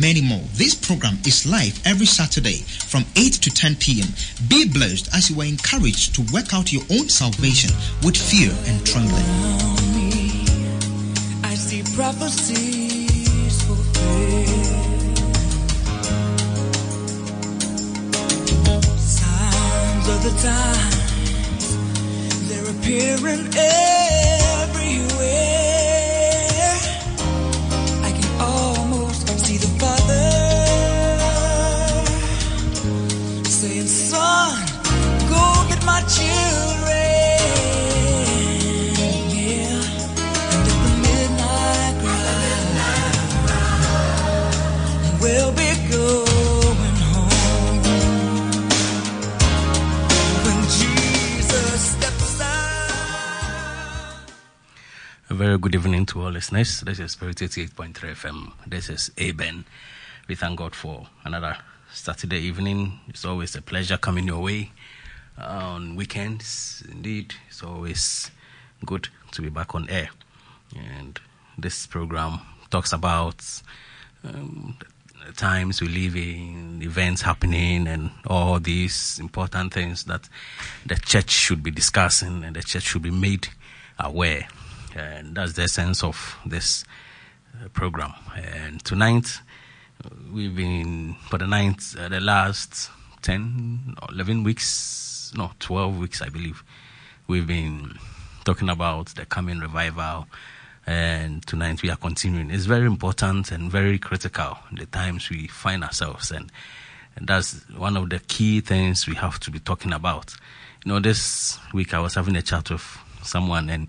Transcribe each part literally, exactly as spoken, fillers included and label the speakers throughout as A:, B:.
A: many more. This program is live every Saturday from eight to ten p.m. Be blessed as you are encouraged to work out your own salvation with fear and trembling.
B: I see prophecies fulfilled. Signs of the times, they're appearing everywhere. I can almost see the Father saying, son, go get my children. Yeah. And at the midnight cry, we'll be going home. When Jesus steps out.
C: A very good evening to all listeners. This is Spirit eighty-eight point three F M. This is Aben. We thank God for another Saturday evening. It's always a pleasure coming your way uh, on weekends. Indeed, it's always good to be back on air. And this program talks about um, the times we live in, events happening, and all these important things that the church should be discussing and the church should be made aware. And that's the essence of this uh, program. And tonight, we've been, for the ninth, uh, the last ten or eleven weeks, no, twelve weeks, I believe, we've been talking about the coming revival, and tonight we are continuing. It's very important and very critical in the times we find ourselves, and, and that's one of the key things we have to be talking about. You know, this week I was having a chat with someone, and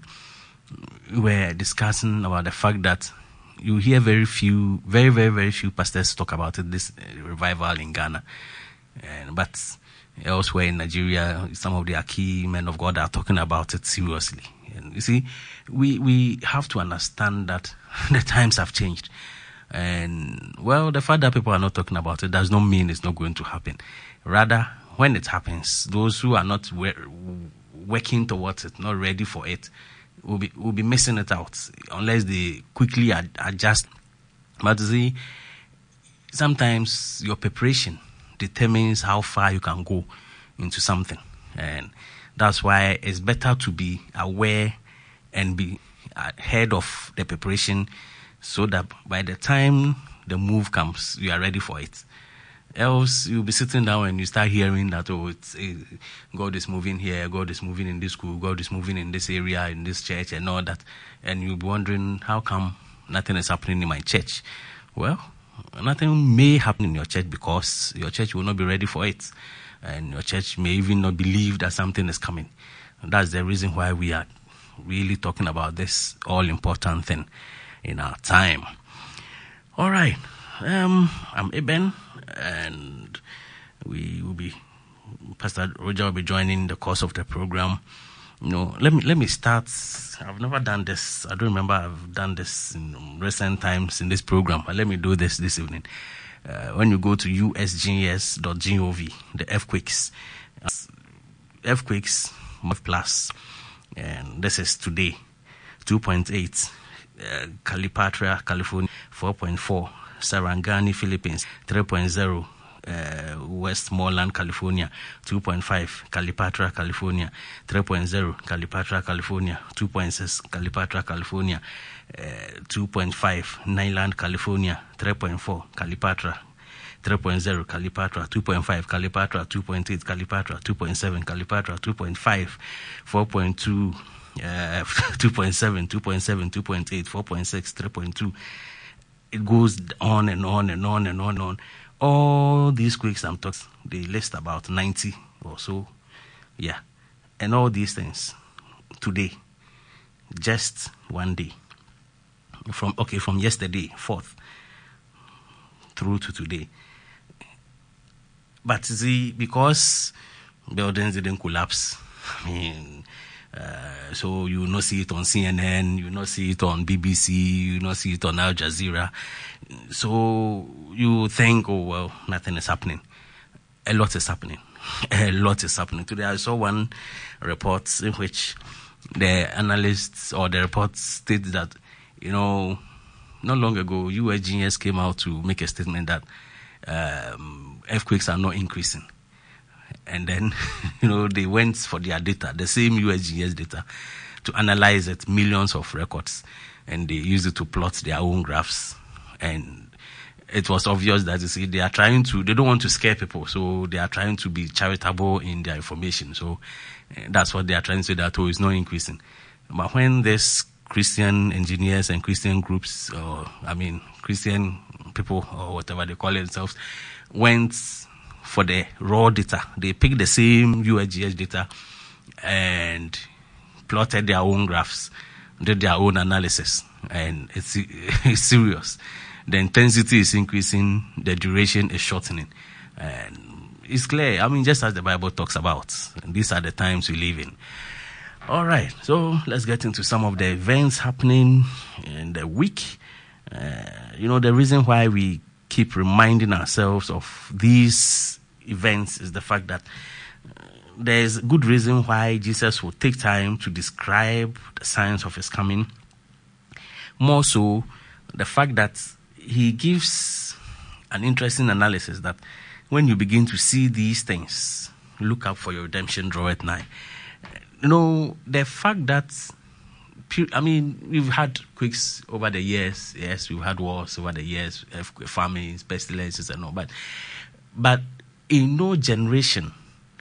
C: we were discussing about the fact that you hear very few, very, very, very few pastors talk about it, this uh, revival in Ghana. And, but elsewhere in Nigeria, some of their key men of God are talking about it seriously. And you see, we, we have to understand that the times have changed. And, well, the fact that people are not talking about it does not mean it's not going to happen. Rather, when it happens, those who are not we- working towards it, not ready for it, will be will be missing it out unless they quickly ad- adjust. But see, sometimes your preparation determines how far you can go into something, and that's why it's better to be aware and be ahead of the preparation, so that by the time the move comes, you are ready for it. Else, you'll be sitting down and you start hearing that, oh, it's, uh, God is moving here, God is moving in this school, God is moving in this area, in this church, and all that. And you'll be wondering, how come nothing is happening in my church? Well, nothing may happen in your church because your church will not be ready for it. And your church may even not believe that something is coming. And that's the reason why we are really talking about this all-important thing in our time. All right. Um, I'm Eben. And we will be, Pastor Roger will be joining the course of the program. You know, let me let me start. I've never done this. I don't remember I've done this in recent times in this program. But let me do this this evening. Uh, when you go to u s g s dot gov, the earthquakes, uh, earthquakes plus, and this is today, two point eight, uh, Calipatria, California, four point four. Sarangani, Philippines, three point zero, uh, Westmoreland, California, two point five, Calipatra, California, three point zero, Calipatra, California, two point six, Calipatra, California, uh, two point five, Nyland, California, three point four, Calipatra, three point zero, Calipatra, two point five, Calipatra, two point eight, Calipatra, two point seven, Calipatra, two point five, four point two, uh, two point seven, two point seven, two point eight, four point six, three point two. It goes on and on and on and on and on. All these quakes I'm talking, they list about ninety or so. Yeah. And all these things today, just one day. From, okay, from yesterday, fourth, through to today. But see, because buildings didn't collapse, I mean, Uh, so you will not see it on C N N, you will not see it on B B C, you will not see it on Al Jazeera. So you think, oh, well, nothing is happening. A lot is happening. A lot is happening. Today I saw one report in which the analysts or the report states that, you know, not long ago, U S G S came out to make a statement that um, earthquakes are not increasing. And then, you know, they went for their data, the same U S G S data, to analyze it, millions of records, and they used it to plot their own graphs. And it was obvious that, you see, they are trying to, they don't want to scare people, so they are trying to be charitable in their information. So uh, that's what they are trying to say, that, oh, it's not increasing. But when this Christian engineers and Christian groups, or I mean, Christian people, or whatever they call themselves, went for the raw data, they picked the same U S G S data and plotted their own graphs, did their own analysis, and it's, it's serious. The intensity is increasing, the duration is shortening. And it's clear, I mean, just as the Bible talks about, and these are the times we live in. All right, so let's get into some of the events happening in the week. Uh, you know, the reason why we keep reminding ourselves of these events is the fact that uh, there's good reason why Jesus will take time to describe the signs of his coming. More so, the fact that he gives an interesting analysis that when you begin to see these things, look up for your redemption draweth nigh. You know, the fact that, I mean, we've had quakes over the years. Yes, we've had wars over the years, famines, pestilences and all. But, but in no generation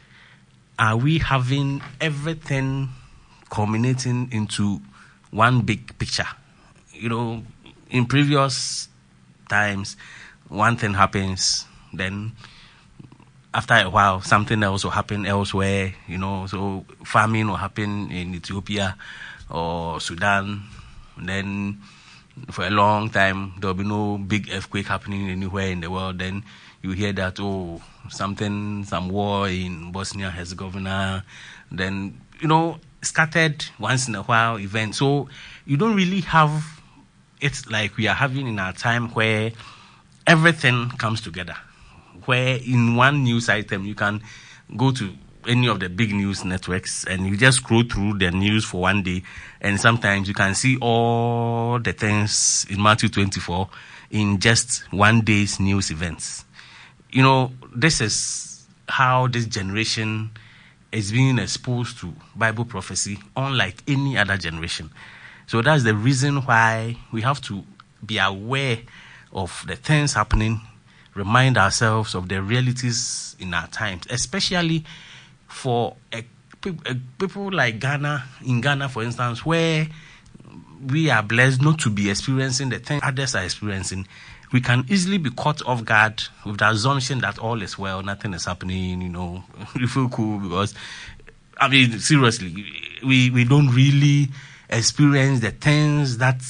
C: are we having everything culminating into one big picture. You know, in previous times, one thing happens, then after a while, something else will happen elsewhere, you know, so famine will happen in Ethiopia or Sudan. Then for a long time, there will be no big earthquake happening anywhere in the world. Then you hear that, oh, something, some war in Bosnia-Herzegovina. Then, you know, scattered once in a while event. So you don't really have it like we are having in our time where everything comes together. Where in one news item you can go to any of the big news networks and you just scroll through the news for one day, and sometimes you can see all the things in Matthew twenty-four in just one day's news events. You know, this is how this generation is being exposed to Bible prophecy unlike any other generation. So that's the reason why we have to be aware of the things happening, remind ourselves of the realities in our times, especially for a, a, people like Ghana, in Ghana, for instance, where we are blessed not to be experiencing the things others are experiencing. We can easily be caught off guard with the assumption that all is well, nothing is happening, you know, we feel cool because, I mean, seriously, we, we don't really experience the things that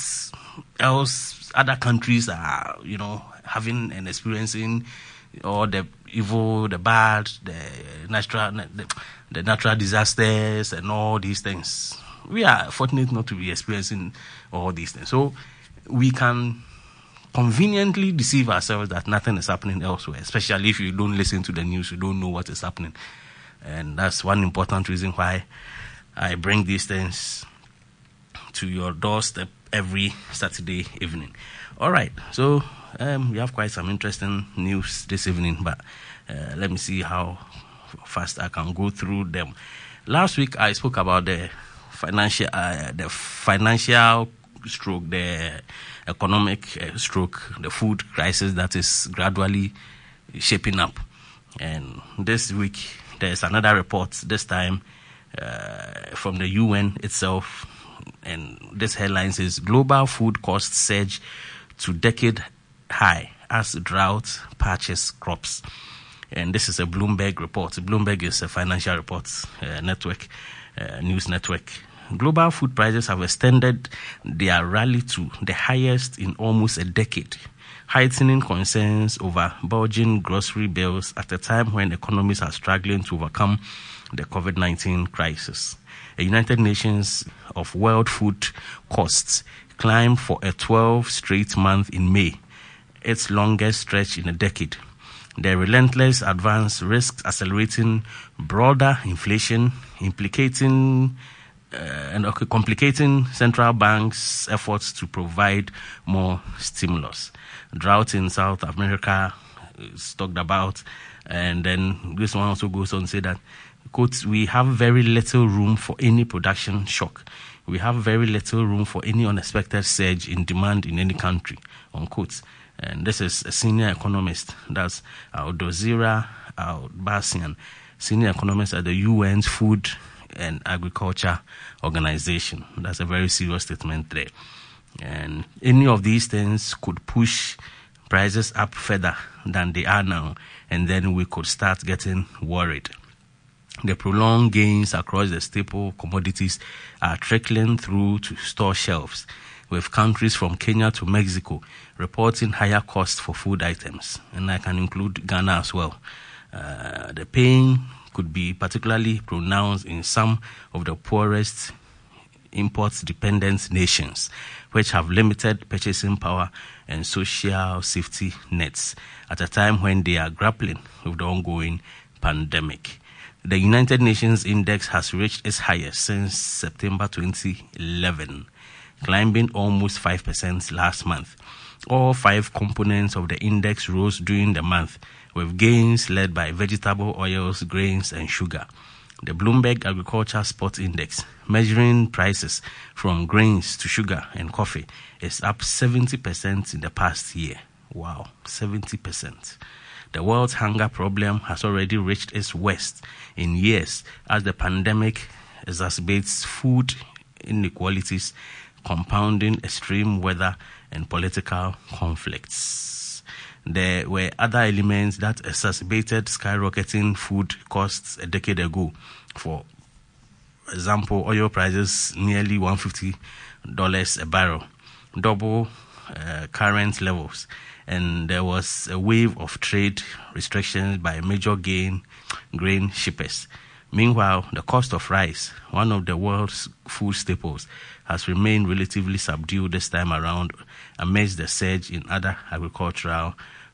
C: else other countries are, you know, having and experiencing, or the evil, the bad, the natural, the, the natural disasters and all these things. We are fortunate not to be experiencing all these things. So we can conveniently deceive ourselves that nothing is happening elsewhere, especially if you don't listen to the news, you don't know what is happening. And that's one important reason why I bring these things to your doorstep every Saturday evening. All right, so um, we have quite some interesting news this evening, but uh, let me see how fast I can go through them. Last week I spoke about the financial, uh, the financial stroke, the economic uh, stroke, the food crisis that is gradually shaping up. And this week there's another report, this time uh, from the U N itself. And this headline says, global food costs surge to decade high as drought parches crops. And this is a Bloomberg report. Bloomberg is a financial reports uh, network, uh, news network. Global food prices have extended their rally to the highest in almost a decade, heightening concerns over bulging grocery bills at a time when economies are struggling to overcome the covid nineteen crisis. The United Nations of World Food Costs climbed for a twelve straight month in May, its longest stretch in a decade. The relentless advance risks accelerating broader inflation, implicating uh, and okay, complicating central banks' efforts to provide more stimulus. Drought in South America is talked about, and then this one also goes on to say that, quote, we have very little room for any production shock. We have very little room for any unexpected surge in demand in any country, unquote. And this is a senior economist, that's Aldozira Al-Basian, senior economist at the U N's Food and Agriculture Organization. That's a very serious statement there. And any of these things could push prices up further than they are now, and then we could start getting worried. The prolonged gains across the staple commodities are trickling through to store shelves, with countries from Kenya to Mexico reporting higher costs for food items, and I can include Ghana as well. Uh, the pain could be particularly pronounced in some of the poorest import-dependent nations, which have limited purchasing power and social safety nets at a time when they are grappling with the ongoing pandemic. The United Nations Index has reached its highest since September twenty eleven, climbing almost five percent last month. All five components of the index rose during the month, with gains led by vegetable oils, grains, and sugar. The Bloomberg Agriculture Spot Index, measuring prices from grains to sugar and coffee, is up seventy percent in the past year. Wow, seventy percent. The world's hunger problem has already reached its worst in years as the pandemic exacerbates food inequalities, compounding extreme weather and political conflicts. There were other elements that exacerbated skyrocketing food costs a decade ago. For example, oil prices nearly one hundred fifty dollars a barrel, double uh, current levels. And there was a wave of trade restrictions by major gain, grain shippers. Meanwhile, the cost of rice, one of the world's food staples, has remained relatively subdued this time around amidst the surge in other agricultural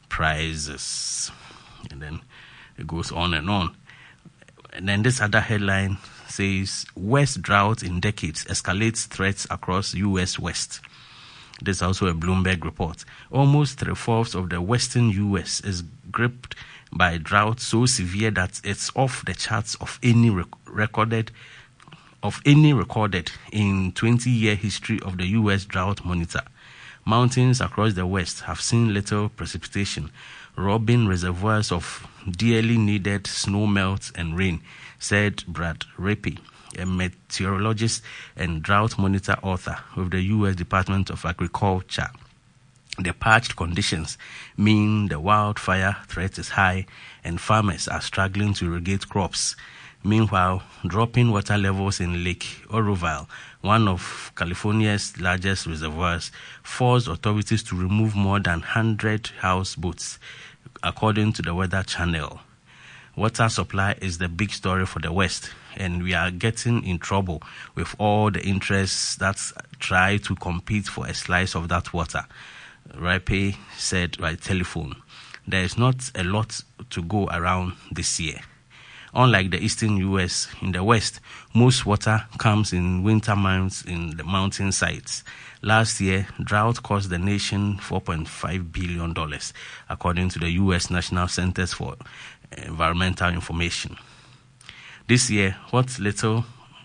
C: prices. And then it goes on and on. And then this other headline says, Worst drought in decades escalates threats across U S West. This is also a Bloomberg report. Almost three-fourths of the western U S is gripped by drought so severe that it's off the charts of any rec- recorded of any recorded in twenty-year history of the U S Drought Monitor. Mountains across the West have seen little precipitation, robbing reservoirs of dearly needed snow melt and rain, said Brad Rapey, a meteorologist and drought monitor author with the U S Department of Agriculture. The parched conditions mean the wildfire threat is high and farmers are struggling to irrigate crops. Meanwhile, dropping water levels in Lake Oroville, one of California's largest reservoirs, forced authorities to remove more than one hundred houseboats, according to the Weather Channel. Water supply is the big story for the West, and we are getting in trouble with all the interests that try to compete for a slice of that water, Rapey said by telephone. There is not a lot to go around this year. Unlike the eastern U S, in the West, most water comes in winter months in the mountain sites. Last year, drought cost the nation four point five billion dollars, according to the U S National Centers for Environmental Information. This year, what little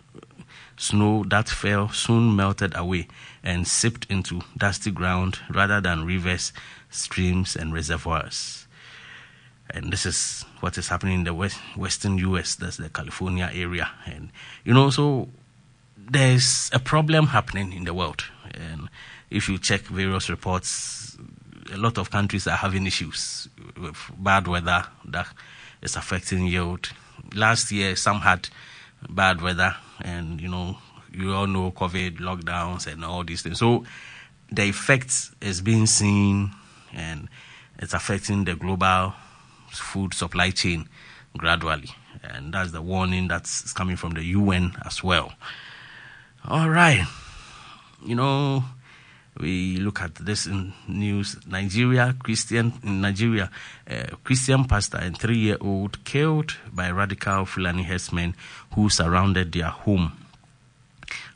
C: snow that fell soon melted away and seeped into dusty ground rather than rivers, streams, and reservoirs. And this is what is happening in the west, western U S, that's the California area. And, you know, so there's a problem happening in the world. And if you check various reports, a lot of countries are having issues with bad weather that is affecting yield. Last year, some had bad weather, and, you know, you all know COVID, lockdowns, and all these things. So the effect is being seen, and it's affecting the global food supply chain gradually. And that's the warning that's coming from the U N as well. All right. You know, we look at this in news. Nigeria, Christian, in Nigeria, a Christian pastor and three-year-old killed by radical Fulani herdsmen who surrounded their home.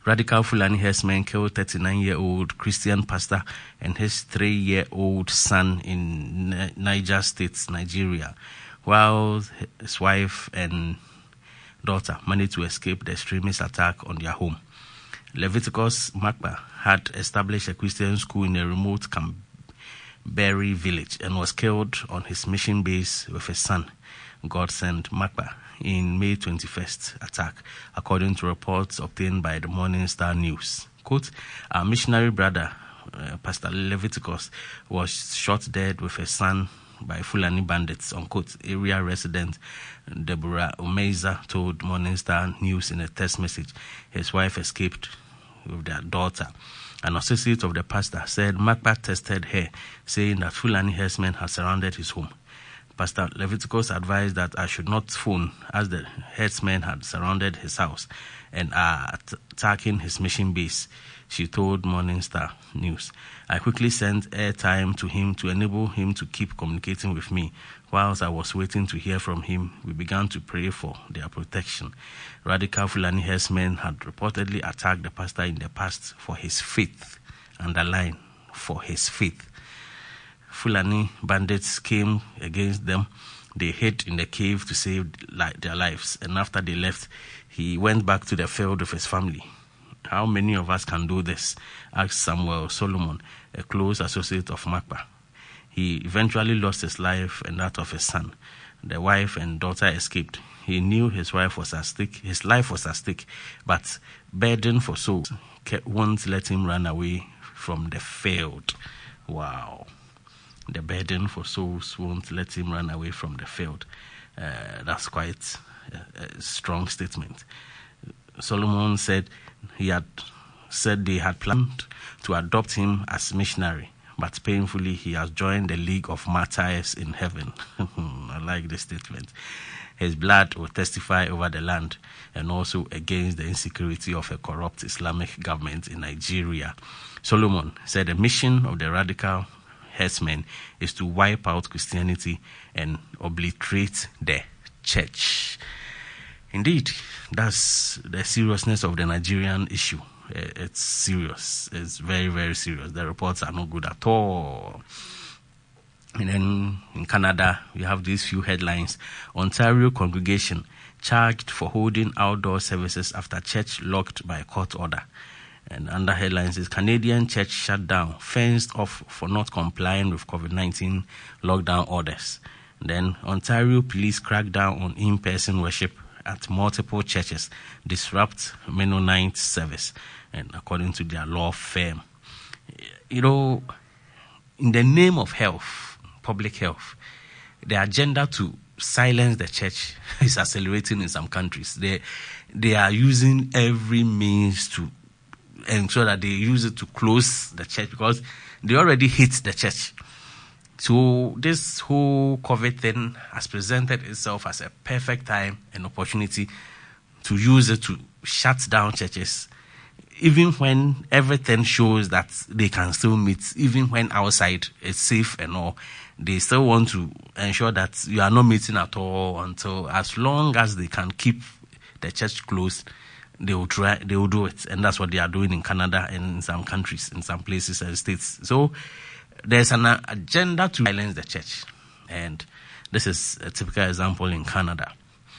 C: Radical Fulani herdsmen killed thirty-nine-year-old Christian pastor and his three-year-old son in N- Niger State, Nigeria, while his wife and daughter managed to escape the extremist attack on their home. Leviticus Makpa had established a Christian school in a remote Camberry village and was killed on his mission base with his son, Godsend Makpa, in May twenty-first attack, according to reports obtained by the Morning Star News. Quote, our missionary brother, uh, Pastor Leviticus, was shot dead with his son by Fulani bandits, unquote, area resident Deborah Omeza told Morning Star News in a text message. His wife escaped with their daughter. An associate of the pastor said Makpa tested her, saying that Fulani herdsmen had surrounded his home. Pastor Leviticus advised that I should not phone, as the herdsmen had surrounded his house and are at- attacking his mission base, she told Morning Star News. I quickly sent airtime to him to enable him to keep communicating with me. Whilst I was waiting to hear from him, we began to pray for their protection. Radical Fulani herdsmen had reportedly attacked the pastor in the past for his faith. Underline, for his faith. Fulani bandits came against them. They hid in the cave to save li- their lives. And after they left, he went back to the field with his family. How many of us can do this? Asked Samuel Solomon, a close associate of Makpa. He eventually lost his life and that of his son. The wife and daughter escaped. He knew his wife was at stake, his life was at stake, but burden for souls won't let him run away from the field. Wow. The burden for souls won't let him run away from the field. Uh, that's quite a, a strong statement. Solomon said he had said they had planned to adopt him as missionary, but painfully he has joined the League of Martyrs in heaven. I like this statement. His blood will testify over the land and also against the insecurity of a corrupt Islamic government in Nigeria. Solomon said the mission of the radical herdsmen is to wipe out Christianity and obliterate the church. Indeed, that's the seriousness of the Nigerian issue. It's serious. It's very, very serious. The reports are not good at all. And then in Canada, we have these few headlines. Ontario congregation charged for holding outdoor services after church locked by court order. And under headlines is Canadian church shut down, fenced off for not complying with COVID nineteen lockdown orders. Then Ontario police crack down on in-person worship at multiple churches, disrupt Mennonite service, and according to their law firm. You know, in the name of health, public health, the agenda to silence the church is accelerating in some countries. They, they are using every means to ensure that they use it to close the church because they already hate the church. So this whole COVID thing has presented itself as a perfect time and opportunity to use it to shut down churches, even when everything shows that they can still meet, even when outside it's safe and all. They still want to ensure that you are not meeting at all until as long as they can keep the church closed, they will try, they will do it. And that's what they are doing in Canada and in some countries, in some places and states. So there's an agenda to silence the church. And this is a typical example in Canada.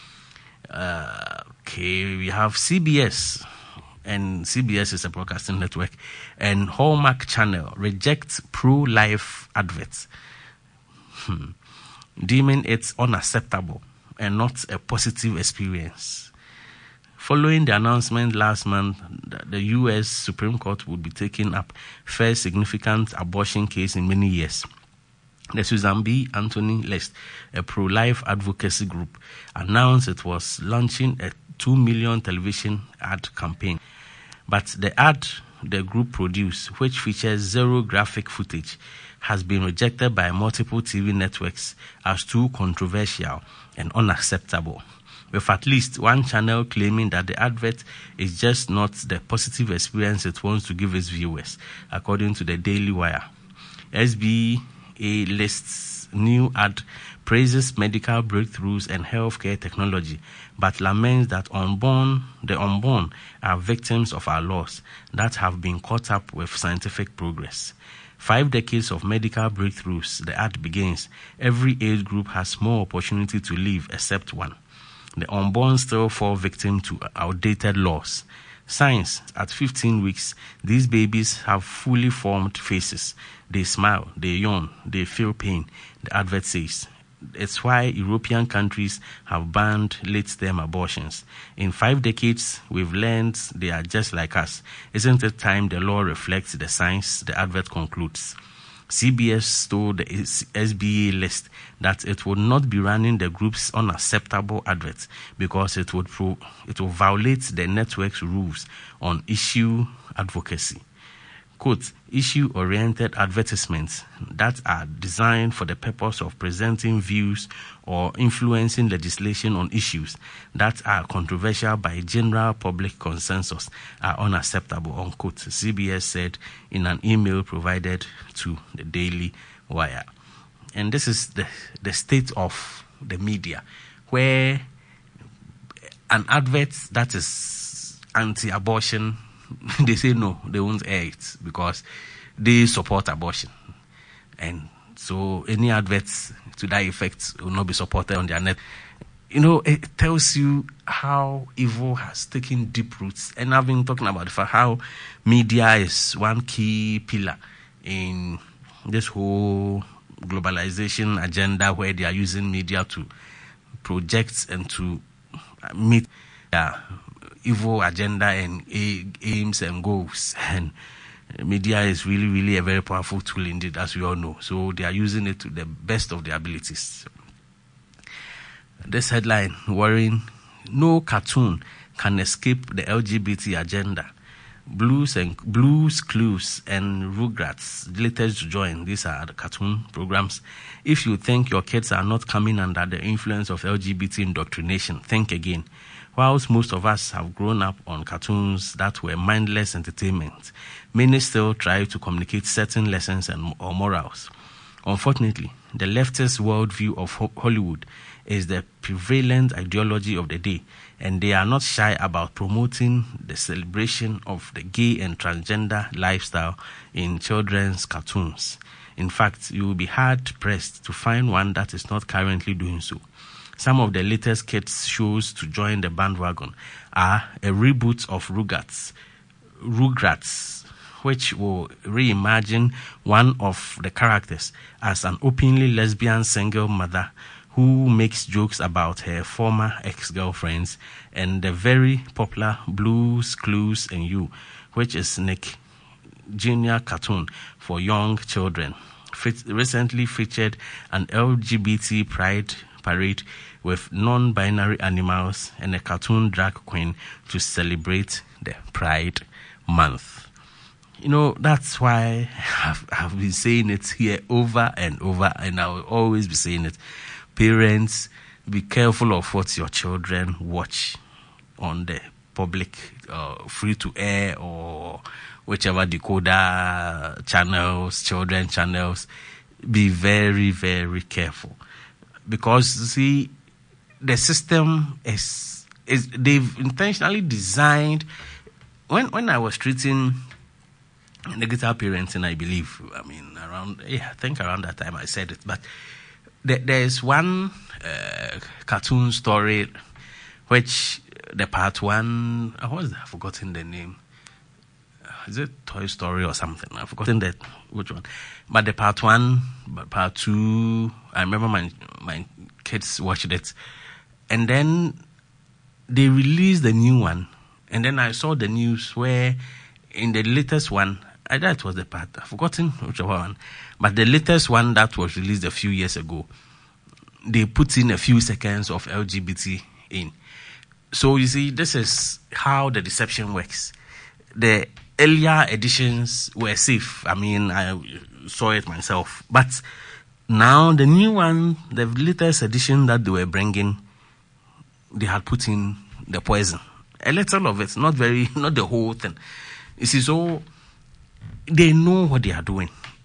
C: Uh, okay, we have C B S. And C B S is a broadcasting network. And Hallmark Channel rejects pro-life adverts, hmm. deeming it unacceptable and not a positive experience. Following the announcement last month that the U S Supreme Court would be taking up first significant abortion case in many years, the Susan B. Anthony List, a pro-life advocacy group, announced it was launching a two million television ad campaign. But the ad the group produced, which features zero graphic footage, has been rejected by multiple T V networks as too controversial and unacceptable, with at least one channel claiming that the advert is just not the positive experience it wants to give its viewers, according to the Daily Wire. S B A lists its new ad praises medical breakthroughs and healthcare technology, but laments that unborn, the unborn are victims of our laws that have been caught up with scientific progress. Five decades of medical breakthroughs, the ad begins. Every age group has more opportunity to live except one. The unborn still fall victim to outdated laws. Science, at fifteen weeks, these babies have fully formed faces. They smile, they yawn, they feel pain, the advert says. It's why European countries have banned late-term abortions. In five decades, we've learned they are just like us. Isn't it time the law reflects the science? The advert concludes. C B S told the S B A list that it would not be running the group's unacceptable adverts because it would pro- it will violate the network's rules on issue advocacy. Quote, issue-oriented advertisements that are designed for the purpose of presenting views or influencing legislation on issues that are controversial by general public consensus are unacceptable, unquote, C B S said in an email provided to the Daily Wire. And this is the, the state of the media, where an advert that is anti-abortion, they say no, they won't air it because they support abortion. And so any adverts to that effect will not be supported on their net. You know, it tells you how evil has taken deep roots. And I've been talking about the fact how media is one key pillar in this whole globalization agenda, where they are using media to project and to meet their evil agenda and aims and goals. And media is really, really a very powerful tool indeed, as we all know. So they are using it to the best of their abilities. This headline, worrying, no cartoon can escape the L G B T agenda. Blues and Blues Clues and Rugrats latest to join. These are the cartoon programs. If you think your kids are not coming under the influence of L G B T indoctrination, think again. Whilst most of us have grown up on cartoons that were mindless entertainment, many still try to communicate certain lessons and or morals. Unfortunately, the leftist worldview of ho- Hollywood is the prevalent ideology of the day, and they are not shy about promoting the celebration of the gay and transgender lifestyle in children's cartoons. In fact, you will be hard-pressed to find one that is not currently doing so. Some of the latest kids shows to join the bandwagon are a reboot of Rugrats, Rugrats, which will reimagine one of the characters as an openly lesbian single mother who makes jokes about her former ex-girlfriends, and the very popular Blues Clues and You, which is Nick Junior cartoon for young children, Fit- recently featured an L G B T pride parade with non-binary animals and a cartoon drag queen to celebrate the Pride Month. You know, that's why I've, I've been saying it here over and over, and I will always be saying it. Parents, be careful of what your children watch on the public uh, free-to-air or whichever decoder channels, children channels. Be very, very careful. Because, see, the system is, is they've intentionally designed. When when I was treating negative parenting, I believe, I mean, around, yeah, I think around that time I said it, but there, there's one uh, cartoon story which the part one, uh, what is that? I've forgotten the name. Uh, is it Toy Story or something? I've forgotten that, which one. But the part one, but part two, I remember my my kids watched it. And then they released the new one. And then I saw the news where in the latest one, I thought it was the part, I've forgotten whichever one, but the latest one that was released a few years ago, they put in a few seconds of L G B T in. So you see, this is how the deception works. The earlier editions were safe. I mean, I saw it myself. But now the new one, the latest edition that they were bringing, they had put in the poison. A little of it, not very, not the whole thing. You see, so they know what they are doing.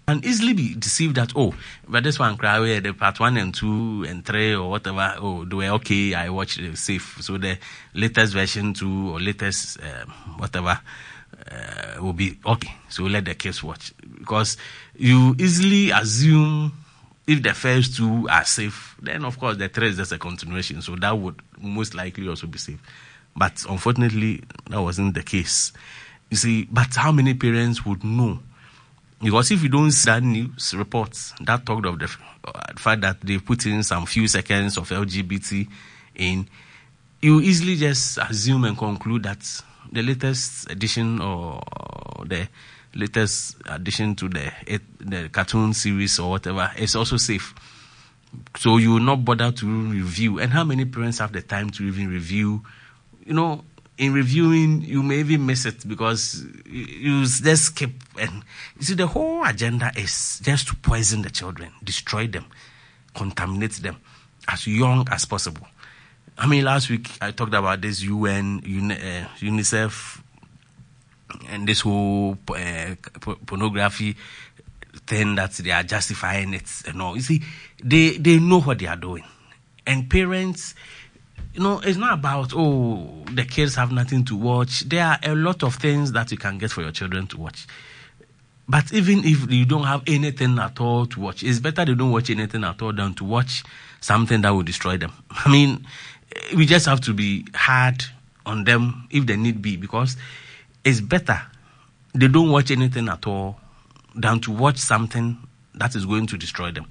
C: can easily be deceived that, oh, but this one cry where the part one and two and three or whatever, oh, they were okay, I watched it safe. So the latest version two or latest uh, whatever uh, will be okay. So let the kids watch. Because you easily assume if the first two are safe, then of course the third is just a continuation. So that would most likely also be safe. But unfortunately, that wasn't the case. You see, but how many parents would know? Because if you don't see that news reports that talked of the fact that they put in some few seconds of L G B T in, you easily just assume and conclude that the latest edition or the latest addition to the the cartoon series or whatever is also safe. So you will not bother to review. And how many parents have the time to even review? You know, in reviewing, you may even miss it because you just skip. And you see, the whole agenda is just to poison the children, destroy them, contaminate them as young as possible. I mean, last week I talked about this U N, Uni, uh, UNICEF, and this whole uh, pornography thing that they are justifying it and all. You see, they, they know what they are doing. And parents, you know, it's not about, oh, the kids have nothing to watch. There are a lot of things that you can get for your children to watch. But even if you don't have anything at all to watch, it's better they don't watch anything at all than to watch something that will destroy them. I mean, we just have to be hard on them if they need be, because it's better they don't watch anything at all than to watch something that is going to destroy them.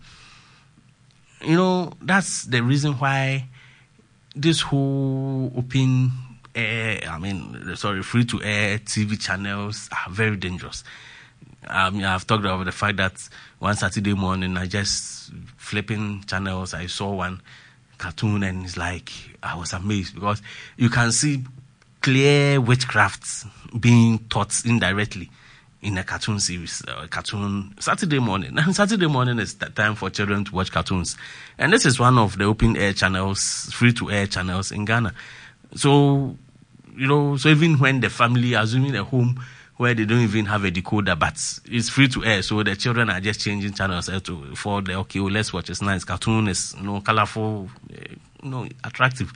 C: You know, that's the reason why this whole open air, I mean, sorry, free-to-air T V channels are very dangerous. I mean, I've talked about the fact that one Saturday morning, I just flipping channels, I saw one cartoon and it's like, I was amazed because you can see clear witchcraft being taught indirectly in a cartoon series, a uh, cartoon Saturday morning. And Saturday morning is the time for children to watch cartoons. And this is one of the open air channels, free to air channels in Ghana. So, you know, so even when the family, assuming a home where they don't even have a decoder, but it's free to air, so the children are just changing channels uh, to, for the, okay, well, let's watch, it's nice, cartoon is, you know, colorful, uh, you know, attractive.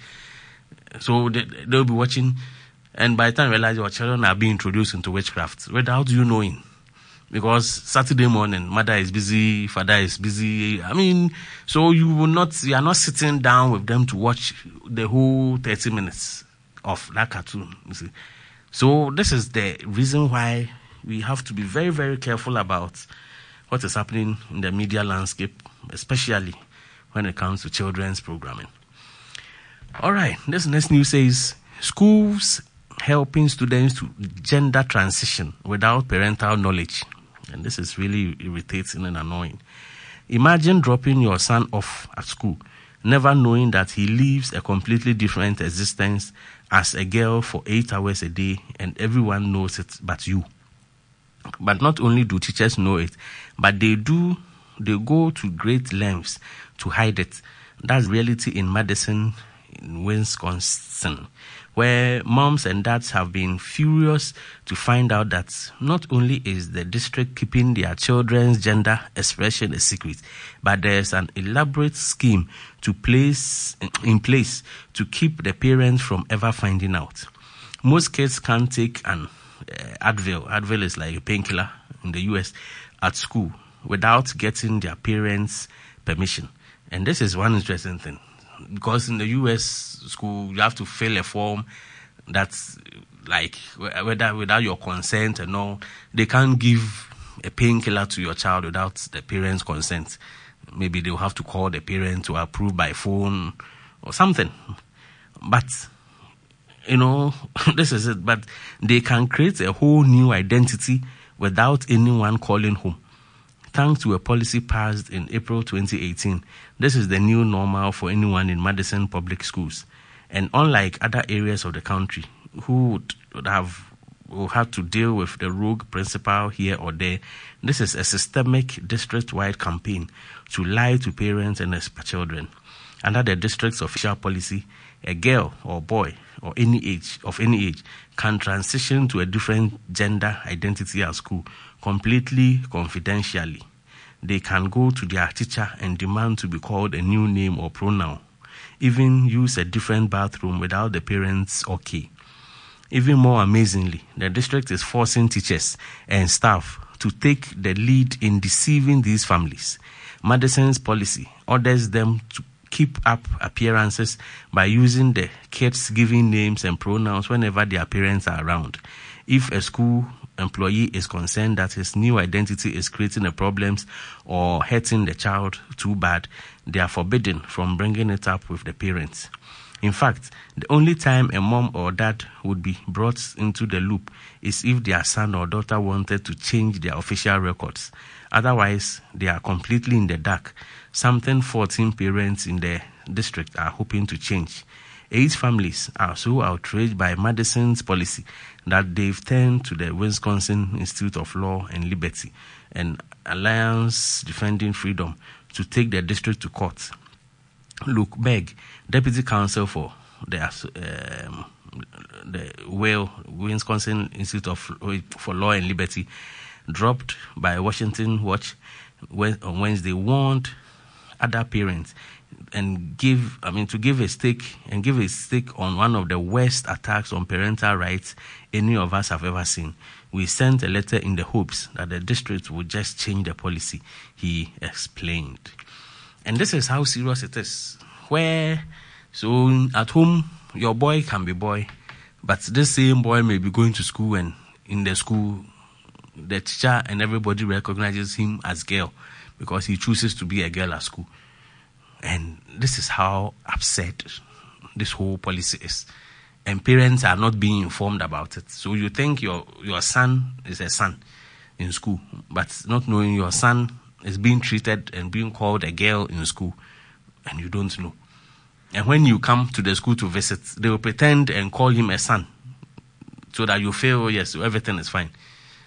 C: So they, they'll be watching. And by the time you realize your children are being introduced into witchcraft, without you knowing. Because Saturday morning, mother is busy, father is busy. I mean, so you will not, you are not sitting down with them to watch the whole thirty minutes of that cartoon, you see. So this is the reason why we have to be very, very careful about what is happening in the media landscape, especially when it comes to children's programming. All right, this next news says, schools helping students to gender transition without parental knowledge. And this is really irritating and annoying. Imagine dropping your son off at school, never knowing that he lives a completely different existence as a girl for eight hours a day, and everyone knows it but you. But not only do teachers know it, but they do, they go to great lengths to hide it. That's reality in Madison, in Wisconsin, where moms and dads have been furious to find out that not only is the district keeping their children's gender expression a secret, but there's an elaborate scheme to place in place to keep the parents from ever finding out. Most kids can't take an uh, Advil. Advil is like a painkiller in the U S at school without getting their parents' permission. And this is one interesting thing. Because in the U S school, you have to fill a form that's like, whether without your consent and all, they can't give a painkiller to your child without the parents' consent. Maybe they'll have to call the parent to approve by phone or something. But, you know, this is it. But they can create a whole new identity without anyone calling home. Thanks to a policy passed in April twenty eighteen, this is the new normal for anyone in Madison public schools. And unlike other areas of the country who would, would have who had to deal with the rogue principal here or there, this is a systemic district-wide campaign to lie to parents and their children. Under the district's official policy, a girl or boy or any age of any age can transition to a different gender identity at school completely confidentially. They can go to their teacher and demand to be called a new name or pronoun, even use a different bathroom without the parents' okay. Even more amazingly, the district is forcing teachers and staff to take the lead in deceiving these families. Madison's policy orders them to keep up appearances by using the kids' given names and pronouns whenever their parents are around. If a school employee is concerned that his new identity is creating a problems or hurting the child too bad, they are forbidden from bringing it up with the parents. In fact, the only time a mom or dad would be brought into the loop is if their son or daughter wanted to change their official records. Otherwise, they are completely in the dark, something fourteen parents in the district are hoping to change. Eight families are so outraged by Madison's policy that they've turned to the Wisconsin Institute of Law and Liberty, an alliance defending freedom, to take the district to court. Luke Begg, deputy counsel for the um, the Wales Wisconsin Institute of for Law and Liberty, dropped by Washington Watch on Wednesday, warned other parents and give I mean to give a stake and give a stake on one of the worst attacks on parental rights any of us have ever seen. We sent a letter in the hopes that the district would just change the policy, he explained. And this is how serious it is. Where, so at home, your boy can be boy, but this same boy may be going to school, and in the school, the teacher and everybody recognizes him as girl because he chooses to be a girl at school. And this is how upset this whole policy is. And parents are not being informed about it. So you think your, your son is a son in school, but not knowing your son is being treated and being called a girl in school, and you don't know. And when you come to the school to visit, they will pretend and call him a son so that you feel, oh, yes, everything is fine.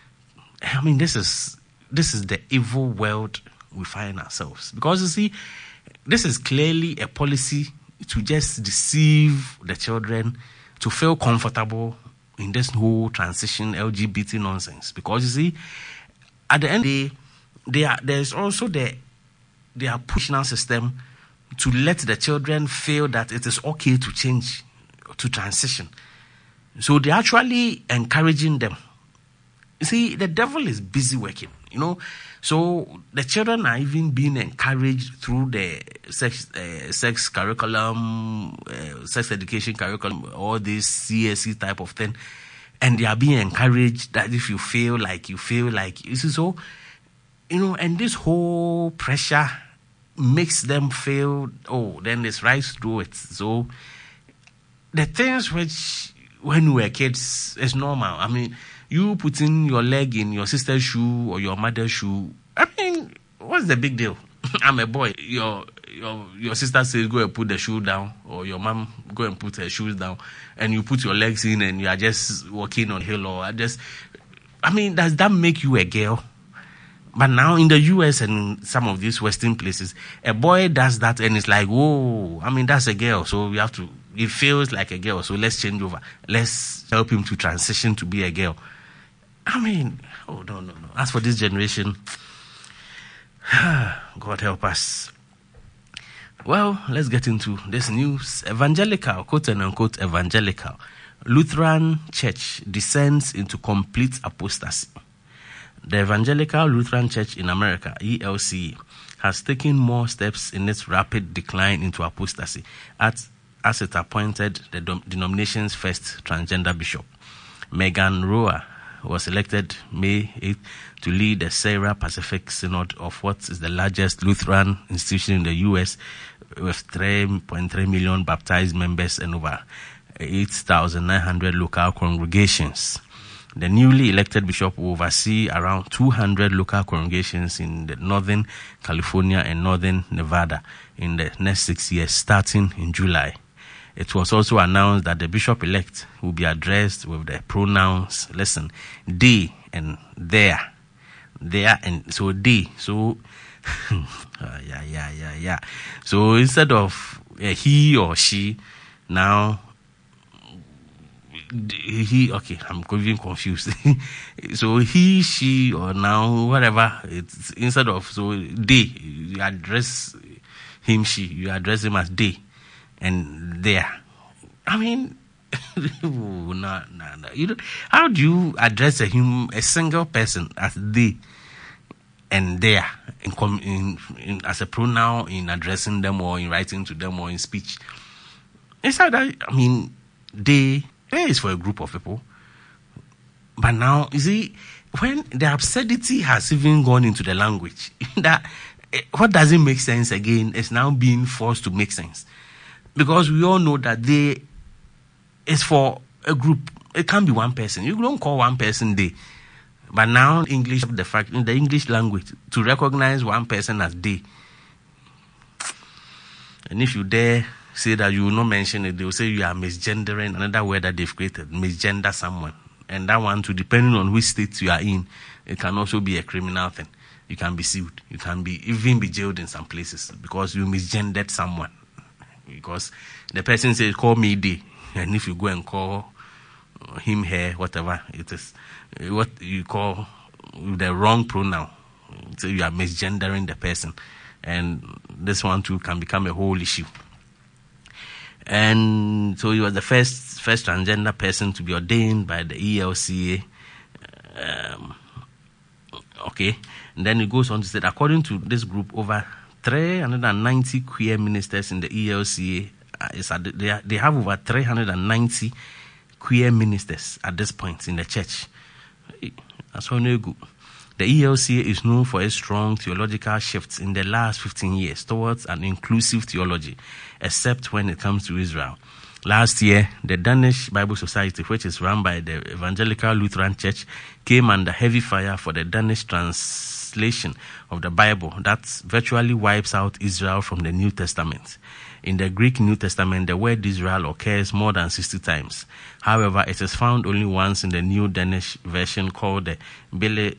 C: I mean, this is this is the evil world we find ourselves. Because, you see, this is clearly a policy to just deceive the children, to feel comfortable in this whole transition L G B T nonsense. Because, you see, at the end of the day, they are, there's also the they are pushing our system to let the children feel that it is okay to change, to transition. So they're actually encouraging them. You see, the devil is busy working, you know. So the children are even being encouraged through the sex, uh, sex curriculum, uh, sex education curriculum, all this C S E type of thing. And they are being encouraged that if you feel like, you feel like, you see, so, you know, and this whole pressure makes them feel, oh, then it's right to do it. So the things which, when we were kids, is normal. I mean, you putting your leg in your sister's shoe or your mother's shoe, I mean, what's the big deal? I'm a boy. Your your your sister says go and put the shoe down, or your mom go and put her shoes down, and you put your legs in and you are just walking on hill, or just, I mean, does that make you a girl? But now in the U S and some of these Western places, a boy does that and it's like, whoa, I mean, that's a girl. So we have to, it feels like a girl. So let's change over. Let's help him to transition to be a girl. I mean, oh, no, no, no. As for this generation, God help us. Well, let's get into this news. Evangelical, quote and unquote, evangelical Lutheran Church descends into complete apostasy. The Evangelical Lutheran Church in America, E L C, has taken more steps in its rapid decline into apostasy at, as it appointed the dom- denomination's first transgender bishop. Megan Roa was elected May eighth to lead the Sierra Pacific Synod of what is the largest Lutheran institution in the U S, with three point three million baptized members and over eight thousand nine hundred local congregations. The newly elected bishop will oversee around two hundred local congregations in the Northern California and Northern Nevada in the next six years, starting in July. It was also announced that the bishop-elect will be addressed with the pronouns, listen, they and their. Their and so they. So, uh, yeah, yeah, yeah, yeah. So instead of uh, he or she, now he, okay, I'm even confused. So he, she, or now, whatever, it's instead of, so they, you address him, she, you address him as they, and there. I mean, no, no, no. You don't, how do you address a human, a single person as they and there in, in, in as a pronoun in addressing them or in writing to them or in speech? It's like that. I mean, they, they is for a group of people, but now you see when the absurdity has even gone into the language, that what doesn't make sense again is now being forced to make sense, because we all know that they is for a group. It can't be one person. You don't call one person they. But now English, the fact in the English language, to recognize one person as they. And if you dare say that you will not mention it, they will say you are misgendering another word that they've created, misgender someone. And that one too, depending on which state you are in, it can also be a criminal thing. You can be sued. You can be even be jailed in some places because you misgendered someone. Because the person says, call me they. And if you go and call him, her, whatever it is, what you call the wrong pronoun, so you are misgendering the person. And this one too can become a whole issue. And so he was the first first transgender person to be ordained by the E L C A. Um, okay. And then it goes on to say, according to this group, over three hundred ninety queer ministers in the E L C A, is at the, they, are, they have over three hundred ninety queer ministers at this point in the church. That's no good. The E L C A is known for its strong theological shifts in the last fifteen years towards an inclusive theology, except when it comes to Israel. Last year, the Danish Bible Society, which is run by the Evangelical Lutheran Church, came under heavy fire for the Danish translation of the Bible that virtually wipes out Israel from the New Testament. In the Greek New Testament, the word Israel occurs more than sixty times. However, it is found only once in the New Danish version called the Bibelen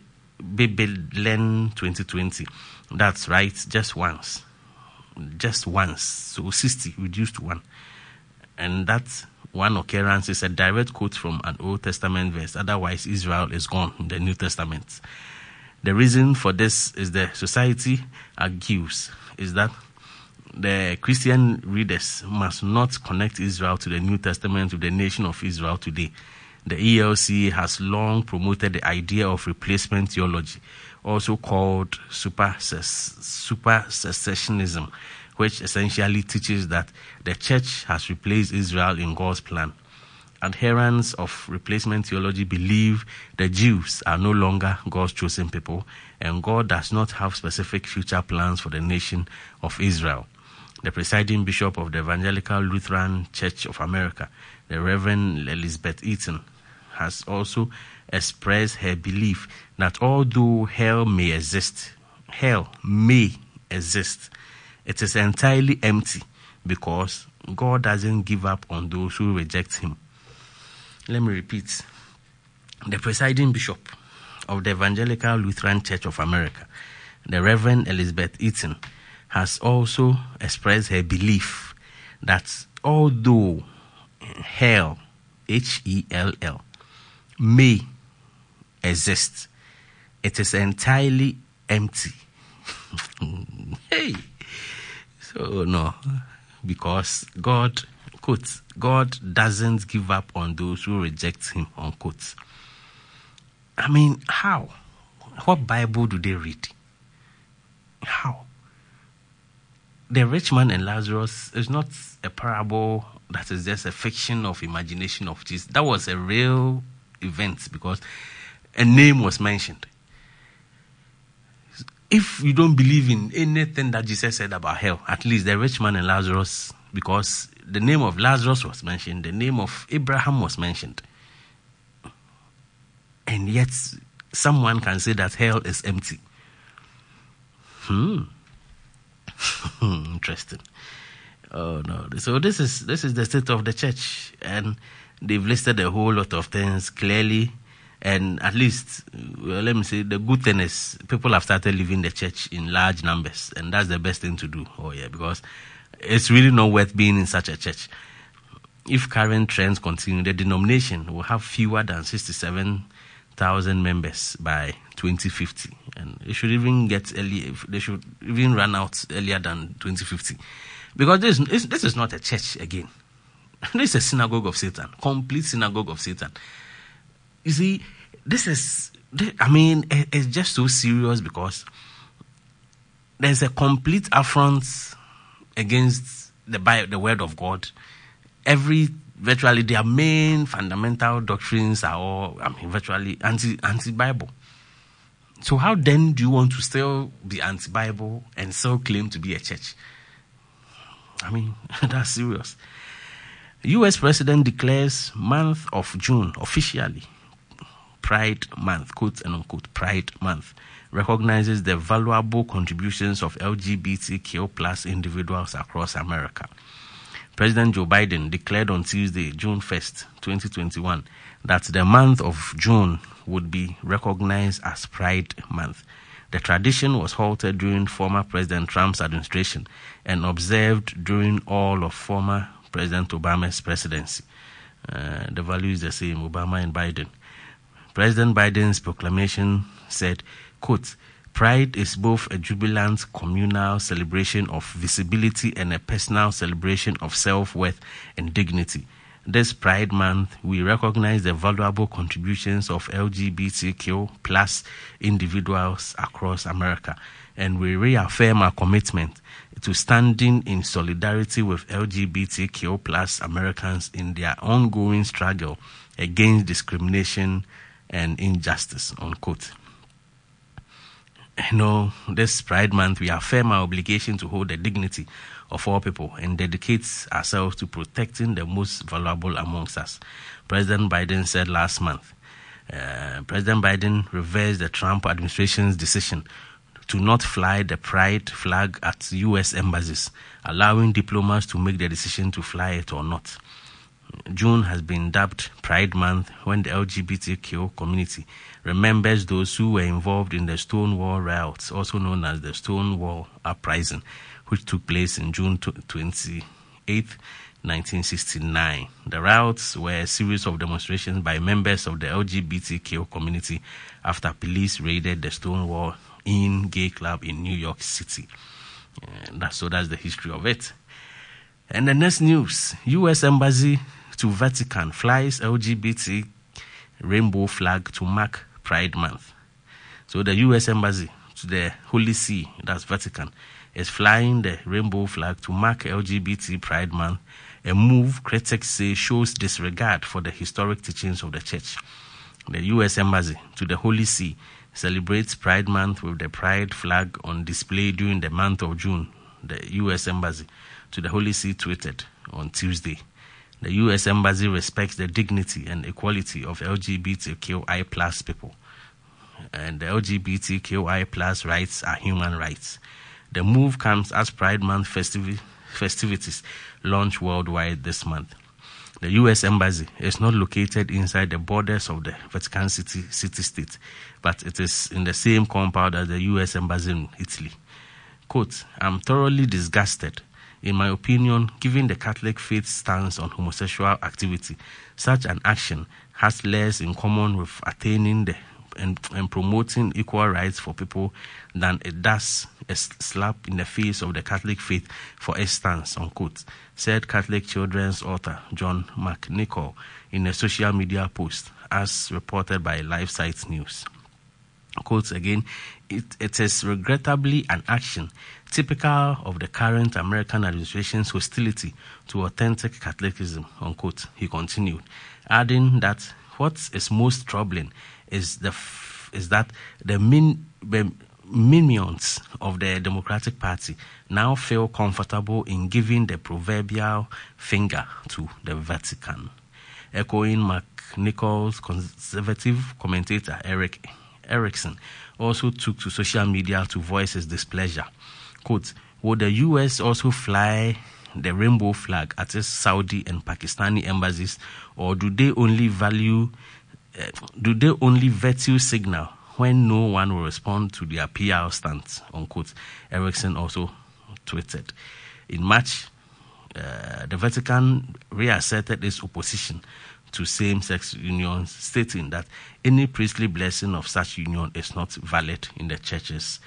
C: twenty twenty. That's right, just once. Just once. So sixty reduced to one. And that one occurrence is a direct quote from an Old Testament verse. Otherwise, Israel is gone in the New Testament. The reason for this is the society argues is that the Christian readers must not connect Israel to the New Testament with the nation of Israel today. The E L C A has long promoted the idea of replacement theology, also called super supersessionism, which essentially teaches that the church has replaced Israel in God's plan. Adherents of replacement theology believe the Jews are no longer God's chosen people, and God does not have specific future plans for the nation of Israel. The presiding bishop of the Evangelical Lutheran Church of America, the Reverend Elizabeth Eaton, has also expressed her belief that although hell may exist, hell may exist, it is entirely empty because God doesn't give up on those who reject him. Let me repeat. The presiding bishop of the Evangelical Lutheran Church of America, the Reverend Elizabeth Eaton, has also expressed her belief that although hell, H E L L, may exist, it is entirely empty. Hey! So, no, because God, quote, God doesn't give up on those who reject him, unquote. I mean, how? What Bible do they read? How? The rich man and Lazarus is not a parable that is just a fiction of imagination of Jesus. That was a real event because a name was mentioned. If you don't believe in anything that Jesus said about hell, at least the rich man and Lazarus, because the name of Lazarus was mentioned, the name of Abraham was mentioned. And yet, someone can say that hell is empty. Hmm. Interesting. Oh no. So this is this is the state of the church, and they've listed a whole lot of things clearly. And at least, well, let me say, the good thing is people have started leaving the church in large numbers, and that's the best thing to do. Oh yeah, because it's really not worth being in such a church. if current trends continue, the denomination will have fewer than sixty-seven thousand members by twenty fifty, and it should even get early. They should even run out earlier than twenty fifty, because this is, this is not a church again. This is a synagogue of Satan, complete synagogue of Satan. You see, this is, I mean, it's just so serious because there's a complete affront against the Bible, the Word of God. Every virtually their main fundamental doctrines are all, I mean, virtually anti anti Bible. So how then do you want to still be anti Bible and still claim to be a church? I mean, that's serious. U S President declares month of June officially Pride Month, quote and unquote, Pride Month, recognizes the valuable contributions of L G B T Q plus individuals across America. President Joe Biden declared on Tuesday, June first, twenty twenty-one, that the month of June would be recognized as Pride Month. The tradition was halted during former President Trump's administration and observed during all of former President Obama's presidency. Uh, the value is the same, Obama and Biden. President Biden's proclamation said, quote, "Pride is both a jubilant communal celebration of visibility and a personal celebration of self-worth and dignity. This Pride Month, we recognize the valuable contributions of L G B T Q plus individuals across America, and we reaffirm our commitment to standing in solidarity with L G B T Q plus Americans in their ongoing struggle against discrimination and injustice," unquote. You know, this Pride Month, we affirm our obligation to hold the dignity of all people and dedicate ourselves to protecting the most vulnerable amongst us, President Biden said last month. Uh, President Biden reversed the Trump administration's decision to not fly the Pride flag at U S embassies, allowing diplomats to make the decision to fly it or not. June has been dubbed Pride Month when the L G B T Q community remembers those who were involved in the Stonewall riots, also known as the Stonewall Uprising, which took place in June twenty-eighth, nineteen sixty-nine. The riots were a series of demonstrations by members of the L G B T Q community after police raided the Stonewall Inn gay club in New York City. And that's, so that's the history of it. And the next news, U S Embassy to Vatican flies L G B T rainbow flag to mark Pride Month. So the U S Embassy to the Holy See, that's Vatican, is flying the rainbow flag to mark L G B T Pride Month, a move critics say shows disregard for the historic teachings of the church. The U S Embassy to the Holy See celebrates Pride Month with the Pride flag on display during the month of June. The U S Embassy to the Holy See tweeted on Tuesday. The U S Embassy respects the dignity and equality of L G B T Q I plus people, and the L G B T Q I plus rights are human rights. The move comes as Pride Month festiv- festivities launch worldwide this month. The U S Embassy is not located inside the borders of the Vatican City city-state, but it is in the same compound as the U S Embassy in Italy. Quote, "I'm thoroughly disgusted. In my opinion, given the Catholic faith's stance on homosexual activity, such an action has less in common with attaining the and, and promoting equal rights for people than it does a slap in the face of the Catholic faith for its stance," unquote, said Catholic children's author John McNichol in a social media post, as reported by LifeSite News. Quotes again, it, it is regrettably an action typical of the current American administration's hostility to authentic Catholicism, unquote, he continued, adding that what is most troubling is the f- is that the, min- the minions of the Democratic Party now feel comfortable in giving the proverbial finger to the Vatican. Echoing McNichol's, conservative commentator Eric Erickson also took to social media to voice his displeasure. Quote, "Would the U S also fly the rainbow flag at its Saudi and Pakistani embassies, or do they only value, uh, do they only virtue signal when no one will respond to their P R stance?" unquote, Erickson also tweeted. In March uh, the Vatican reasserted its opposition to same-sex unions, stating that any priestly blessing of such union is not valid in the church's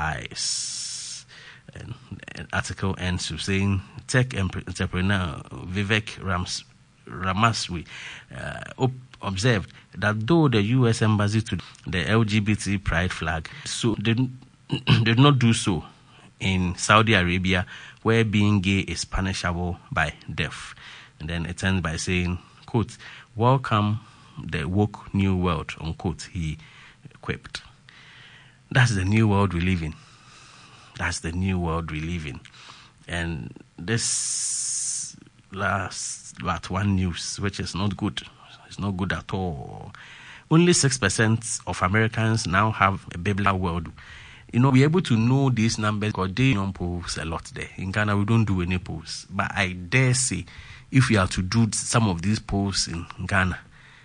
C: eyes. And an article ends with saying, tech entrepreneur Vivek Rams, Ramaswamy uh, op- observed that though the U S embassy to the L G B T pride flag so did, did not do so in Saudi Arabia, where being gay is punishable by death. And then it ends by saying, quote, welcome the woke new world, unquote, he quipped. That's the new world we live in. That's the new world we live in. And this last, last one news, which is not good. It's not good at all. Only six percent of Americans now have a biblical world. You know, we're able to know these numbers because they don't polls a lot there. In Ghana, we don't do any polls. But I dare say, if we are to do some of these polls in Ghana,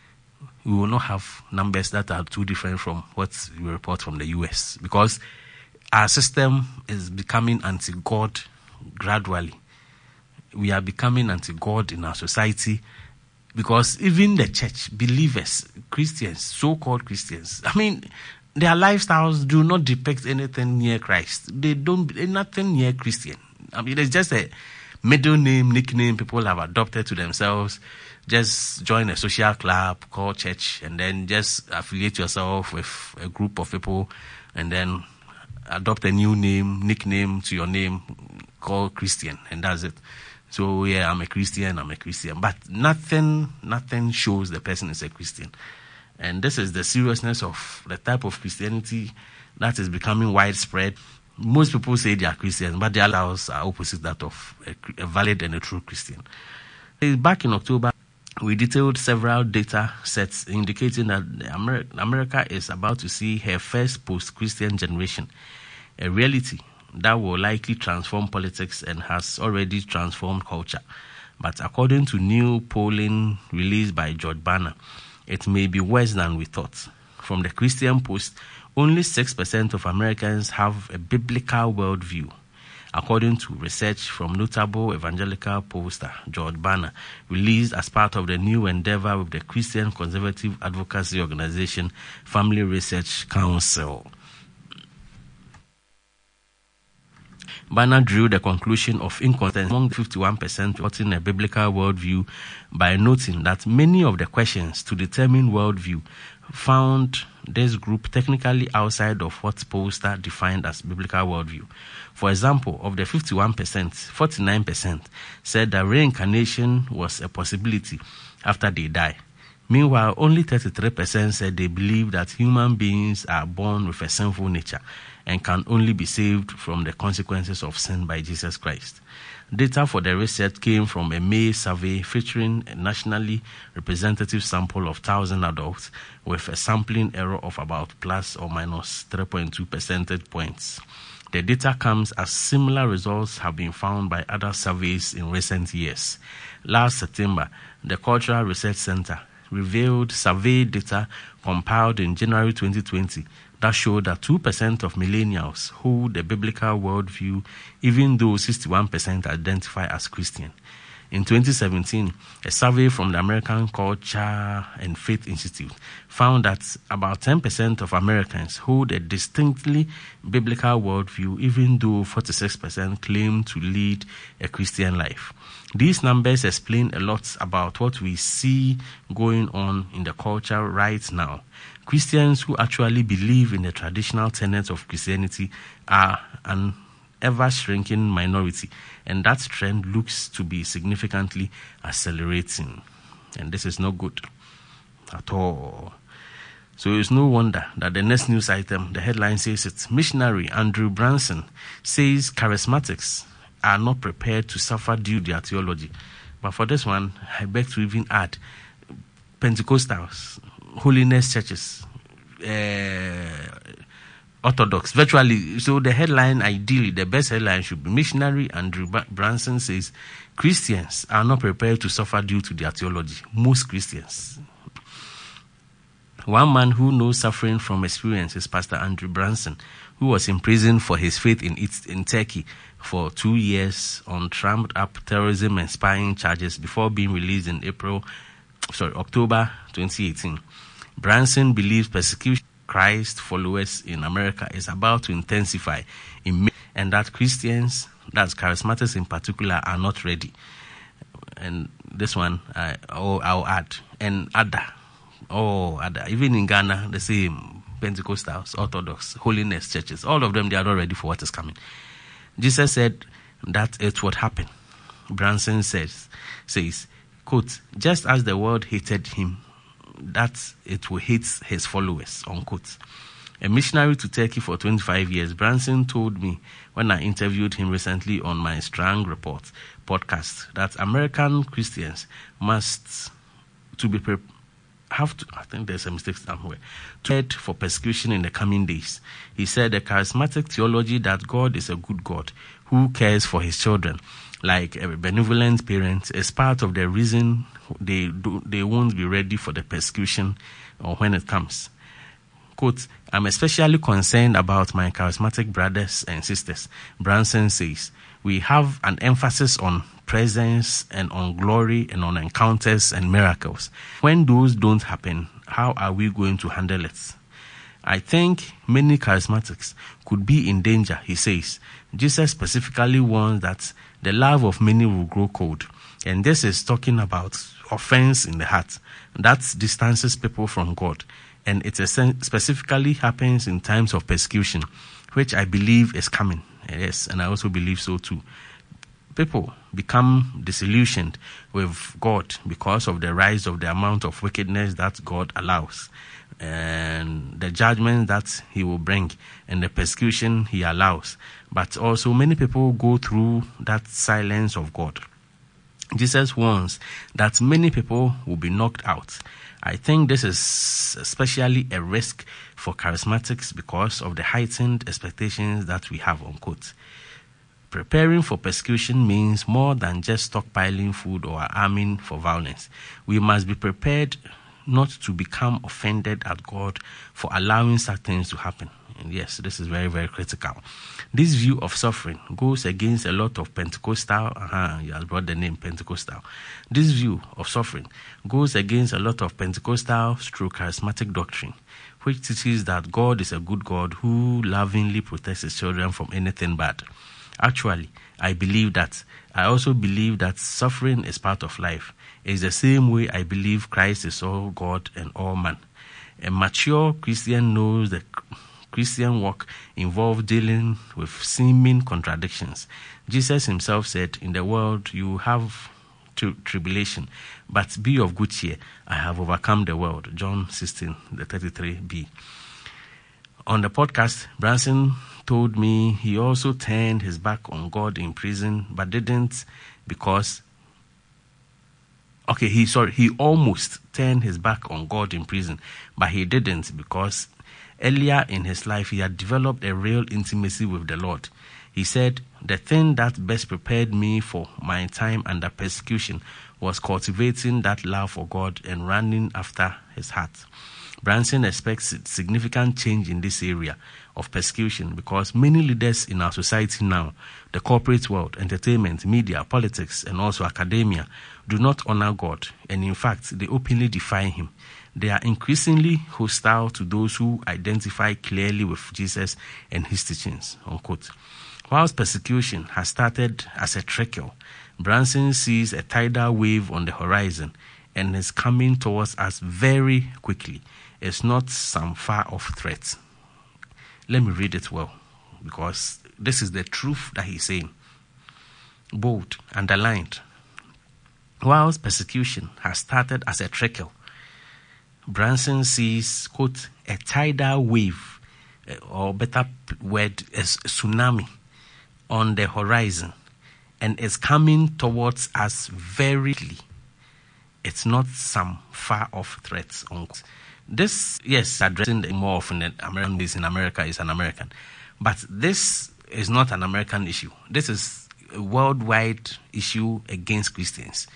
C: we will not have numbers that are too different from what we report from the U S. Because our system is becoming anti-God gradually. We are becoming anti-God in our society. Because even the church, believers, Christians, so-called Christians, I mean, their lifestyles do not depict anything near Christ. They don't, nothing near Christian. I mean, it's just a middle name, nickname people have adopted to themselves. Just join a social club called church and then just affiliate yourself with a group of people and then adopt a new name, nickname to your name called Christian, and that's it. So, yeah, I'm a Christian, I'm a Christian. But nothing, nothing shows the person is a Christian. And this is the seriousness of the type of Christianity that is becoming widespread. Most people say they are Christians, but their lives are opposite that of a, a valid and a true Christian. Back in October, we detailed several data sets indicating that Amer- America is about to see her first post-Christian generation, a reality that will likely transform politics and has already transformed culture. But according to new polling released by George Barna, it may be worse than we thought. From the Christian Post, only six percent of Americans have a biblical worldview, according to research from notable evangelical pollster George Barna, released as part of the new endeavor with the Christian conservative advocacy organization Family Research Council. Barna drew the conclusion of inconsistency among fifty-one percent reporting a biblical worldview by noting that many of the questions to determine worldview found this group technically outside of what pollster defined as biblical worldview. For example, of the fifty-one percent, forty-nine percent said that reincarnation was a possibility after they die. Meanwhile, only thirty-three percent said they believe that human beings are born with a sinful nature and can only be saved from the consequences of sin by Jesus Christ. Data for the research came from a May survey featuring a nationally representative sample of one thousand adults with a sampling error of about plus or minus three point two percentage points. The data comes as similar results have been found by other surveys in recent years. Last September, the Cultural Research Center revealed survey data compiled in January twenty twenty that showed that two percent of millennials hold a biblical worldview, even though sixty-one percent identify as Christian. In twenty seventeen, a survey from the American Culture and Faith Institute found that about ten percent of Americans hold a distinctly biblical worldview, even though forty-six percent claim to lead a Christian life. These numbers explain a lot about what we see going on in the culture right now. Christians who actually believe in the traditional tenets of Christianity are an ever-shrinking minority, and that trend looks to be significantly accelerating. And this is not good at all. So it's no wonder that the next news item, the headline says it's missionary Andrew Branson says charismatics are not prepared to suffer due to their theology. But for this one, I beg to even add Pentecostals, holiness churches, uh, Orthodox, virtually. So the headline, ideally, the best headline should be missionary Andrew Branson says Christians are not prepared to suffer due to their theology. Most Christians. One man who knows suffering from experience is Pastor Andrew Branson, who was imprisoned for his faith in it, in Turkey for two years on trumped-up terrorism and spying charges before being released in April, sorry, October twenty eighteen. Branson believes persecution of Christ followers in America is about to intensify, in, and that Christians, that's charismatics in particular, are not ready. And this one, uh, oh, I'll add, and other, oh, other, even in Ghana, the same Pentecostals, Orthodox, holiness churches, all of them, they are not ready for what is coming. Jesus said that it would happen. Branson says, says, quote, just as the world hated him, that it will hate his followers, unquote. A missionary to Turkey for twenty-five years, Branson told me when I interviewed him recently on my Strang Report podcast that American Christians must to be pre- have to, I think there's a mistake somewhere, to head for persecution in the coming days. He said the charismatic theology that God is a good God who cares for his children, like a benevolent parent, is part of the reason they do, they won't be ready for the persecution or when it comes. Quote, I'm especially concerned about my charismatic brothers and sisters. Branson says, we have an emphasis on presence and on glory and on encounters and miracles. When those don't happen, how are we going to handle it? I think many charismatics could be in danger, he says. Jesus specifically warns that the love of many will grow cold. And this is talking about offense in the heart. That distances people from God. And it specifically happens in times of persecution, which I believe is coming. Yes, and I also believe so too. People become disillusioned with God because of the rise of the amount of wickedness that God allows, and the judgment that he will bring, and the persecution he allows. But also many people go through that silence of God. Jesus warns that many people will be knocked out. I think this is especially a risk for charismatics because of the heightened expectations that we have, unquote. Preparing for persecution means more than just stockpiling food or arming for violence. We must be prepared not to become offended at God for allowing such things to happen. And yes, this is very, very critical. This view of suffering goes against a lot of Pentecostal, uh-huh, you have brought the name Pentecostal. This view of suffering goes against a lot of Pentecostal stroke charismatic doctrine, which teaches that God is a good God who lovingly protects his children from anything bad. Actually, I believe that. I also believe that suffering is part of life. It's the same way I believe Christ is all God and all man. A mature Christian knows that Christian walk involves dealing with seeming contradictions. Jesus himself said, in the world you have tri- tribulation, but be of good cheer. I have overcome the world. John sixteen, the thirty-three b. On the podcast, Branson told me he also turned his back on God in prison, but didn't because Okay, he sorry, he almost turned his back on God in prison, but he didn't because earlier in his life he had developed a real intimacy with the Lord. He said, the thing that best prepared me for my time under persecution was cultivating that love for God and running after his heart. Branson expects significant change in this area of persecution because many leaders in our society now, the corporate world, entertainment, media, politics, and also academia, do not honor God, and in fact, they openly defy him. They are increasingly hostile to those who identify clearly with Jesus and his teachings, unquote. Whilst persecution has started as a trickle, Branson sees a tidal wave on the horizon and is coming towards us very quickly. It's not some far-off threat. Let me read it well, because this is the truth that he's saying. Bold, underlined. Whilst persecution has started as a trickle, Branson sees, quote, a tidal wave, or better word, a tsunami on the horizon, and is coming towards us very quickly. It's not some far-off threats. This, yes, addressing the more often than American is in America is an American. But this is not an American issue. This is a worldwide issue against Christians.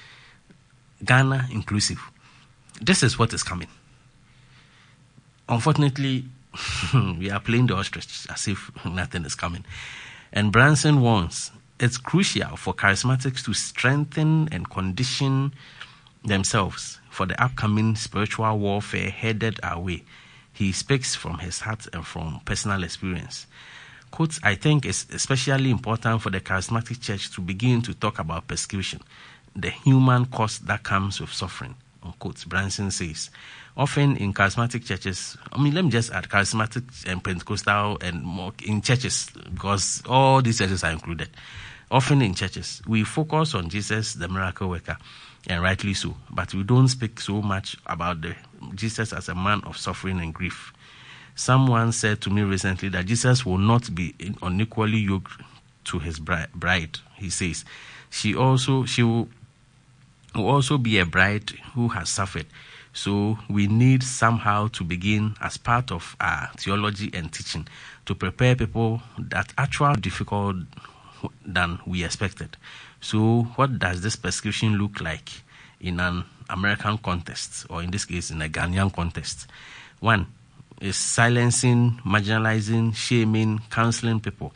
C: Ghana inclusive. This is what is coming. Unfortunately, We are playing the ostrich as if nothing is coming. And Branson warns, it's crucial for charismatics to strengthen and condition themselves for the upcoming spiritual warfare headed our way. He speaks from his heart and from personal experience. Quote, I think it's especially important for the charismatic church to begin to talk about persecution, the human cost that comes with suffering, unquote. Branson says, often in charismatic churches, I mean, let me just add charismatic and Pentecostal and more in churches, because all these churches are included. Often in churches, we focus on Jesus, the miracle worker, and rightly so, but we don't speak so much about the Jesus as a man of suffering and grief. Someone said to me recently that Jesus will not be unequally yoked to his bride. He says, she also she will, will also be a bride who has suffered. So we need somehow to begin as part of our theology and teaching to prepare people that actually difficult than we expected. So what does this persecution look like in an American context, or in this case in a Ghanaian context? One is silencing, marginalizing, shaming, counseling people.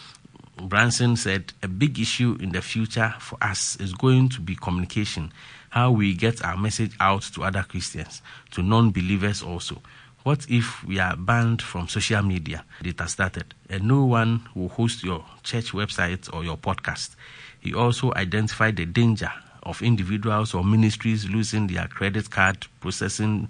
C: Branson said a big issue in the future for us is going to be communication, how we get our message out to other Christians, to non-believers also. What if we are banned from social media? It has started, and no one will host your church website or your podcast. He also identified the danger of individuals or ministries losing their credit card processing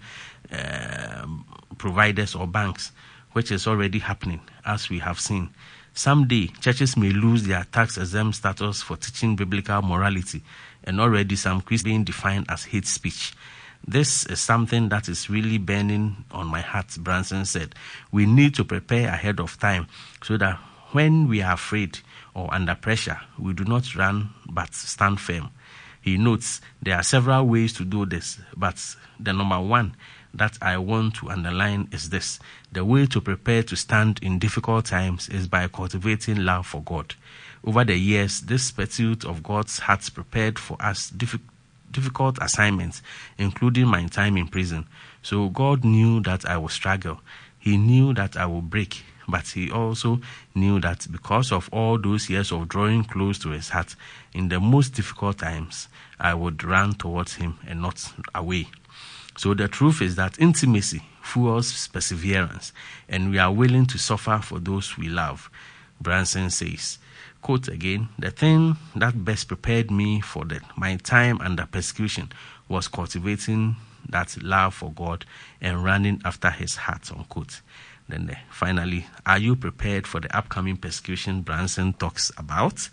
C: uh, providers or banks, which is already happening, as we have seen. Someday, churches may lose their tax-exempt status for teaching biblical morality, and already some Christians being defined as hate speech. This is something that is really burning on my heart, Branson said. We need to prepare ahead of time so that when we are afraid or under pressure, we do not run but stand firm. He notes there are several ways to do this, but the number one that I want to underline is this. The way to prepare to stand in difficult times is by cultivating love for God. Over the years, this pursuit of God's heart prepared for us difficult difficult assignments, including my time in prison. So God knew that I would struggle. He knew that I would break, but he also knew that because of all those years of drawing close to his heart, in the most difficult times, I would run towards him and not away. So the truth is that intimacy fuels perseverance, and we are willing to suffer for those we love. Branson says, quote again, the thing that best prepared me for the, my time under persecution was cultivating that love for God and running after his heart, unquote. Then the, finally, are you prepared for the upcoming persecution Branson talks about?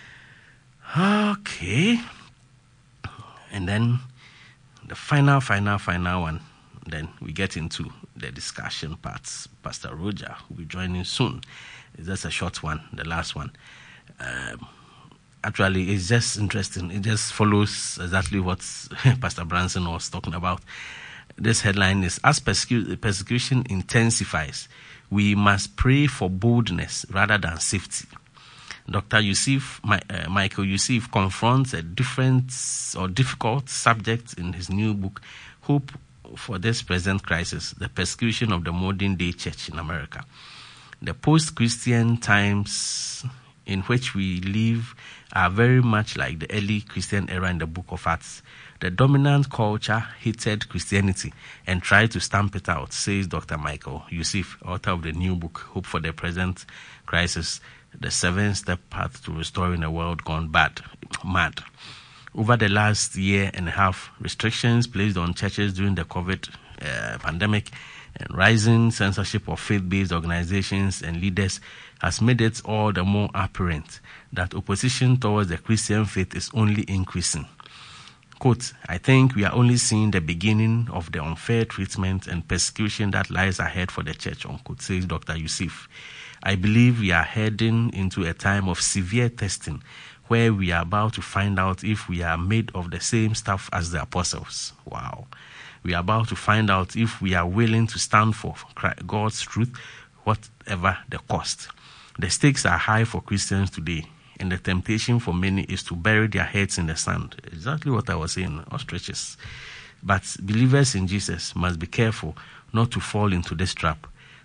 C: Okay. And then the final, final, final one, then we get into the discussion parts. Pastor Roger will be joining soon. It's just a short one, the last one. Um, actually, it's just interesting. It just follows exactly what Pastor Branson was talking about. This headline is, as persecu- persecution intensifies, we must pray for boldness rather than safety. Doctor Yusuf, my, uh, Michael Yusuf confronts a different or difficult subject in his new book, Hope for This Present Crisis, the Persecution of the Modern Day Church in America. The post-Christian times in which we live are very much like the early Christian era in the book of Acts. The dominant culture hated Christianity and tried to stamp it out, says Doctor Michael Yusuf, author of the new book, Hope for the Present Crisis, the seven-step path to restoring a world gone bad, mad. Over the last year and a half, restrictions placed on churches during the COVID uh, pandemic and rising censorship of faith-based organizations and leaders has made it all the more apparent that opposition towards the Christian faith is only increasing. Quote, I think we are only seeing the beginning of the unfair treatment and persecution that lies ahead for the church, unquote, says Doctor Yusuf. I believe we are heading into a time of severe testing where we are about to find out if we are made of the same stuff as the apostles. Wow. We are about to find out if we are willing to stand for God's truth, whatever the cost. The stakes are high for Christians today, and the temptation for many is to bury their heads in the sand. Exactly what I was saying, ostriches. But believers in Jesus must be careful not to fall into this trap.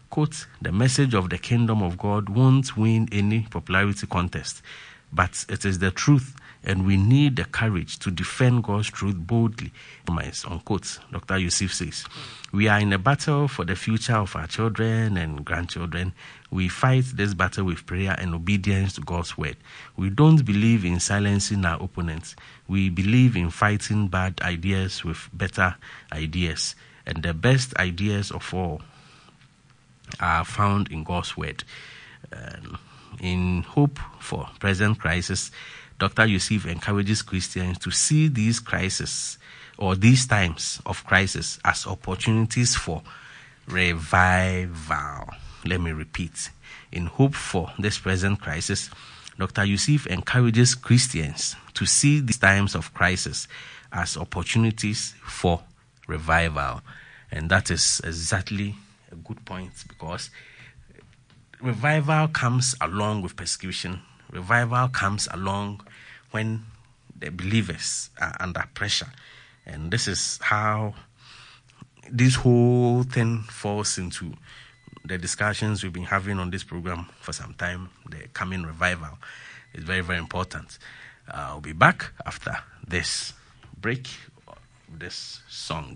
C: quote, the message of the kingdom of God won't win any popularity contest, but it is the truth, and we need the courage to defend God's truth boldly, unquote. Doctor Yusuf says, we are in a battle for the future of our children and grandchildren. We fight this battle with prayer and obedience to God's word. We don't believe in silencing our opponents. We believe in fighting bad ideas with better ideas. And the best ideas of all are found in God's word. Um, in hope for present crisis, Doctor Yusuf encourages Christians to see these crises or these times of crisis as opportunities for revival. Let me repeat. In hope for this present crisis, Doctor Yusuf encourages Christians to see these times of crisis as opportunities for revival. And that is exactly a good point, because revival comes along with persecution. Revival comes along when the believers are under pressure. And this is how this whole thing falls into the discussions we've been having on this program for some time. The coming revival is very, very important. Uh, I'll be back after this break, this song.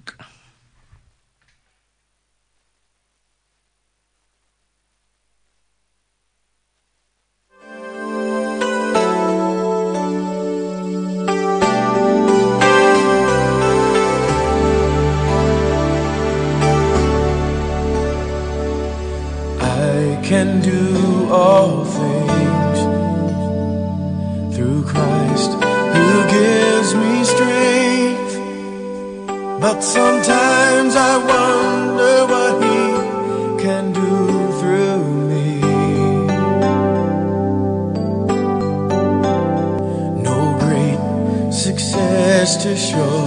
B: Can do all things through Christ who gives me strength. But sometimes I wonder what He can do through me. No great success to show,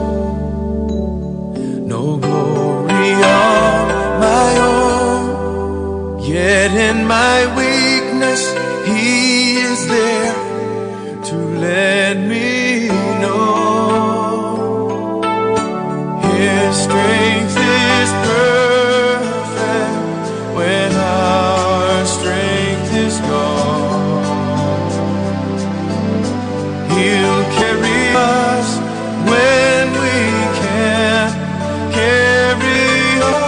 B: no glory of my own. Yet in my weakness, He is there to let me know His strength is perfect when our strength is gone. He'll carry us when we can't carry on.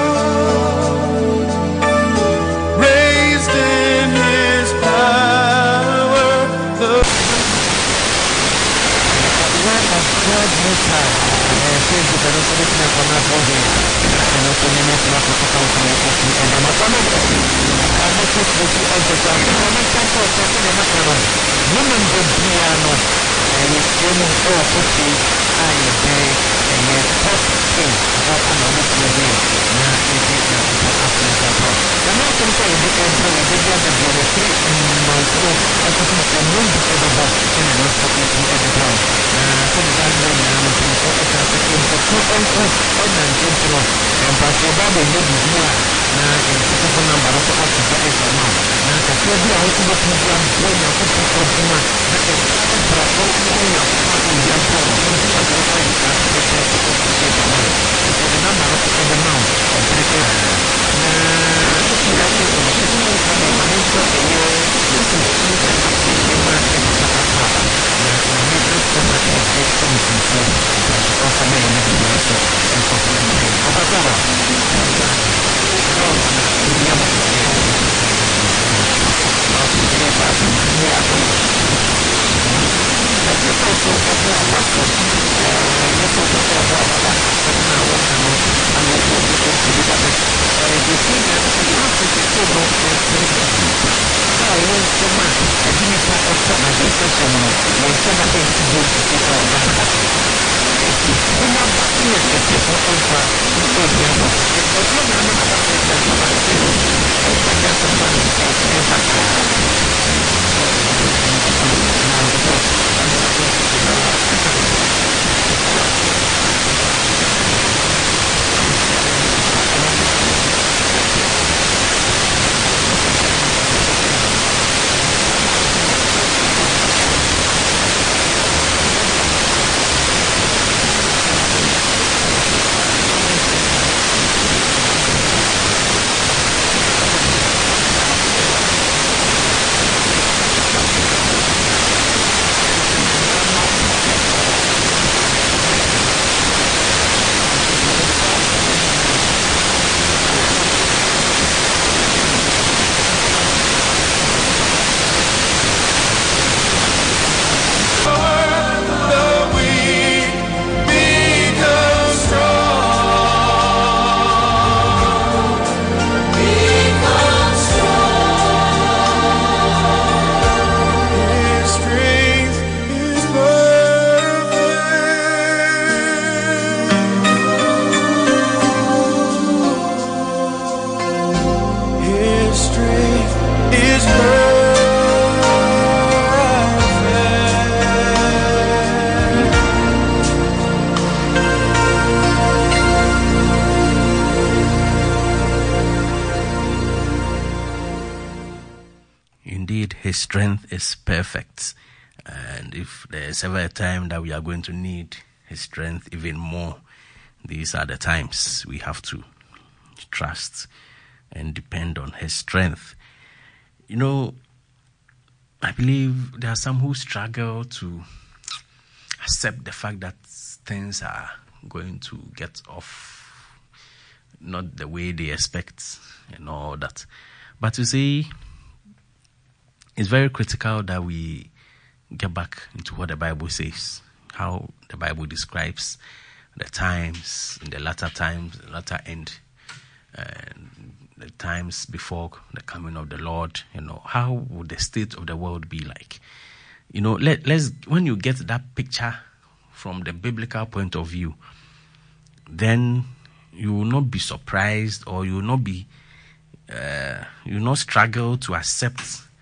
C: His strength is perfect. And if there's ever a time that we are going to need His strength even more, these are the times we have to trust and depend on His strength. You know, I believe there are some who struggle to accept the fact that things are going to get off not the way they expect and all that. But you see, it's very critical that we get back into what the Bible says, how the Bible describes the times, in the latter times, the latter end, and the times before the coming of the Lord. You know, how would the state of the world be like? You know, let, let's, when you get that picture from the biblical point of view, then you will not be surprised, or you will not be, uh, you will not struggle to accept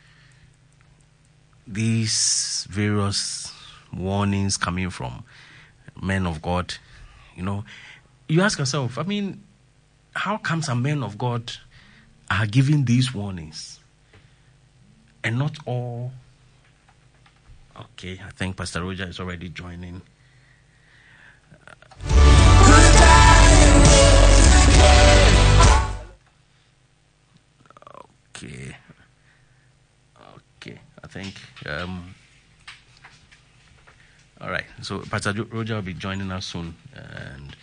C: these various warnings coming from men of God. You know, you ask yourself, I mean, how come some men of God are giving these warnings and not all? Okay, I think Pastor Roger is already joining. Okay. Okay, I think. Um, all right, so Pastor Roger will be joining us soon. And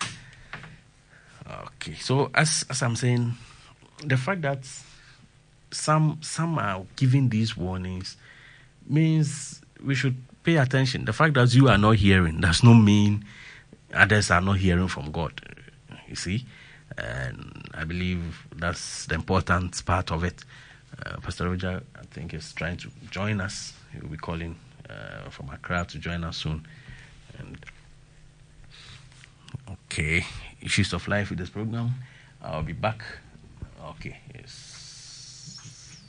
C: okay, so as as I'm saying, the fact that some some are giving these warnings means we should pay attention. The fact that you are not hearing does not mean others are not hearing from God. You see, and I believe that's the important part of it. Uh, Pastor Roger, I think, is trying to join us. He will be calling uh, from Accra to join us soon. And okay, issues of life with this program. I'll be back. Okay, yes.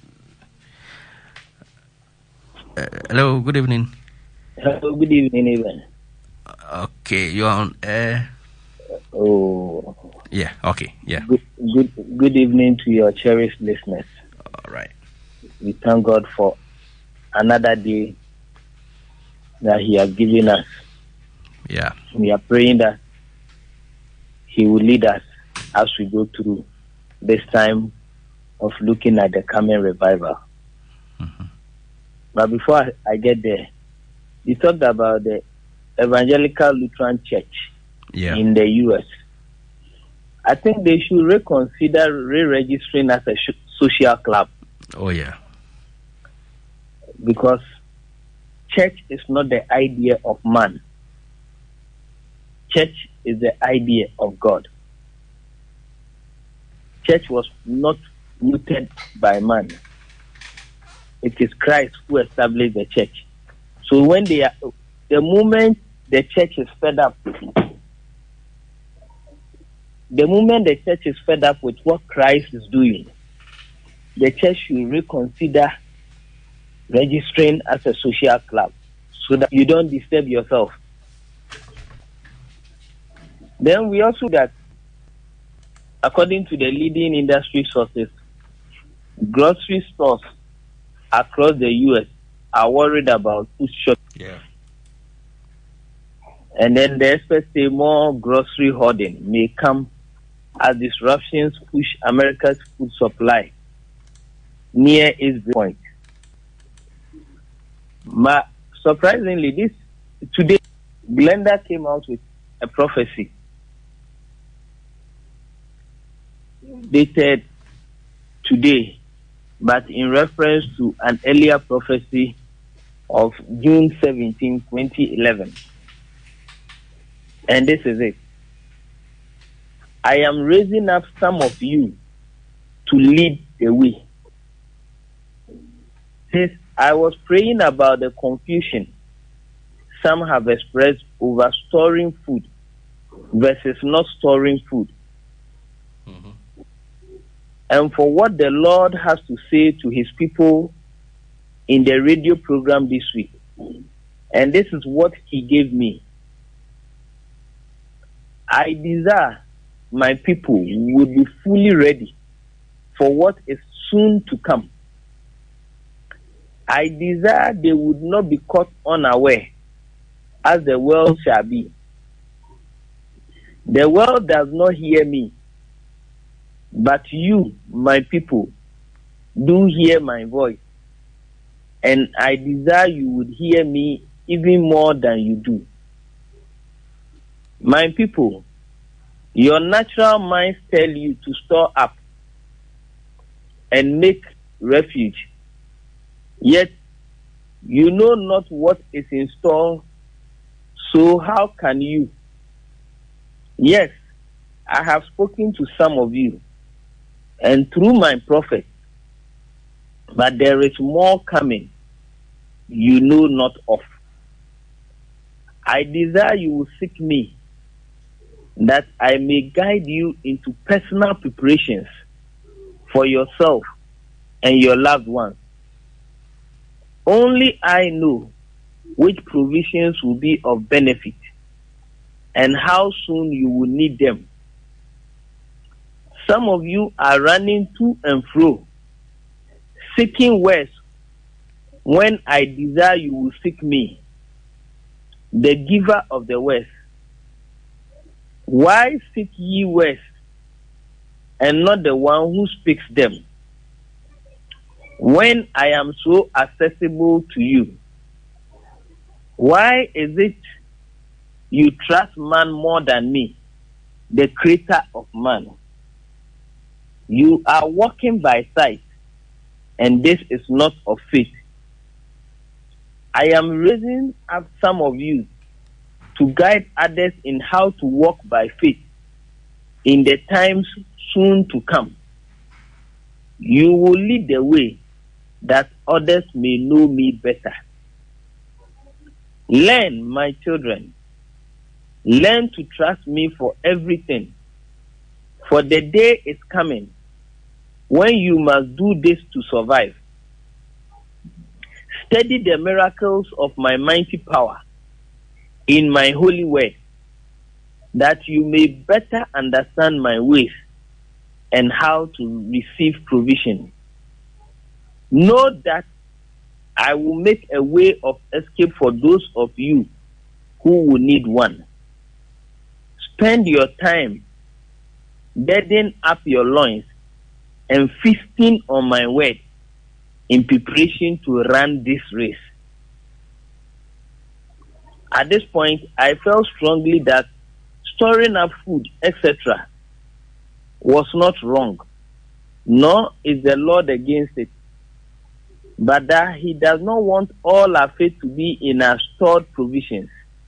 C: Uh, hello, good evening.
D: Hello, good evening, even.
C: Okay, you're on air.
D: Oh.
C: Yeah, okay, yeah.
D: Good, good, good evening to your cherished listeners.
C: All right.
D: We thank God for another day that He has given us.
C: Yeah.
D: We are praying that He will lead us as we go through this time of looking at the coming revival.
C: Mm-hmm.
D: But before I, I get there, we talked about the Evangelical Lutheran Church
C: yeah.
D: in the U S. I think they should reconsider re-registering as a sh- social club.
C: Oh, yeah.
D: Because church is not the idea of man. Church is the idea of God. Church was not rooted by man. It is Christ who established the church. So when they are, the moment the church is fed up, the moment the church is fed up with what Christ is doing, the church should reconsider registering as a social club so that you don't disturb yourself. Then we also that, according to the leading industry sources, grocery stores across the U S are worried about food shortage.
C: Yeah.
D: And then the experts say more grocery hoarding may come as disruptions push America's food supply near its point. But surprisingly, this today, Glenda came out with a prophecy dated today, but in reference to an earlier prophecy of June seventeenth, twenty eleven. And this is it. I am raising up some of you to lead the way. Since I was praying about the confusion some have expressed over storing food versus not storing food.
C: Mm-hmm.
D: And for what the Lord has to say to His people in the radio program this week. And this is what He gave me. I desire my people would be fully ready for what is soon to come. I desire they would not be caught unaware, as the world shall be. The world does not hear me, but you, my people, do hear my voice, and I desire you would hear me even more than you do. My people, your natural minds tell you to store up and make refuge, yet you know not what is in store, so how can you? Yes, I have spoken to some of you, and through my prophets, but there is more coming you know not of. I desire you will seek me, that I may guide you into personal preparations for yourself and your loved ones. Only I know which provisions will be of benefit and how soon you will need them. Some of you are running to and fro, seeking words, when I desire you will seek me, the giver of the words. Why seek ye words, and not the one who speaks them, when I am so accessible to you? Why is it you trust man more than me, the creator of man? You are walking by sight, and this is not of faith. I am raising up some of you to guide others in how to walk by faith in the times soon to come. You will lead the way that others may know me better. Learn, my children. Learn to trust me for everything. For the day is coming when you must do this to survive. Study the miracles of my mighty power in my holy word, that you may better understand my ways and how to receive provision. Know that I will make a way of escape for those of you who will need one. Spend your time bedding up your loins and feasting on my word in preparation to run this race. At this point, I felt strongly that storing up food, et cetera, was not wrong, nor is the Lord against it, but that He does not want all our faith to be in our stored provisions.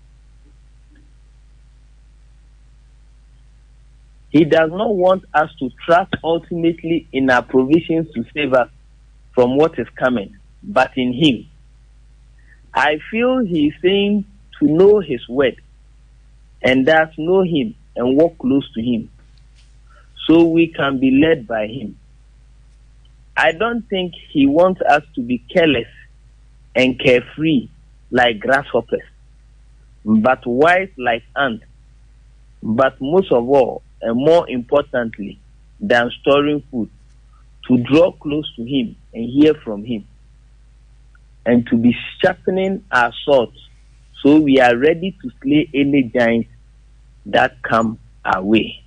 D: He does not want us to trust ultimately in our provisions to save us from what is coming, but in Him. I feel He is saying to know His word, and thus know Him and walk close to Him, so we can be led by Him. I don't think He wants us to be careless and carefree like grasshoppers, but wise like ants, but most of all, and more importantly than storing food, to draw close to Him and hear from Him, and to be sharpening our swords so we are ready to slay any giants that come our way.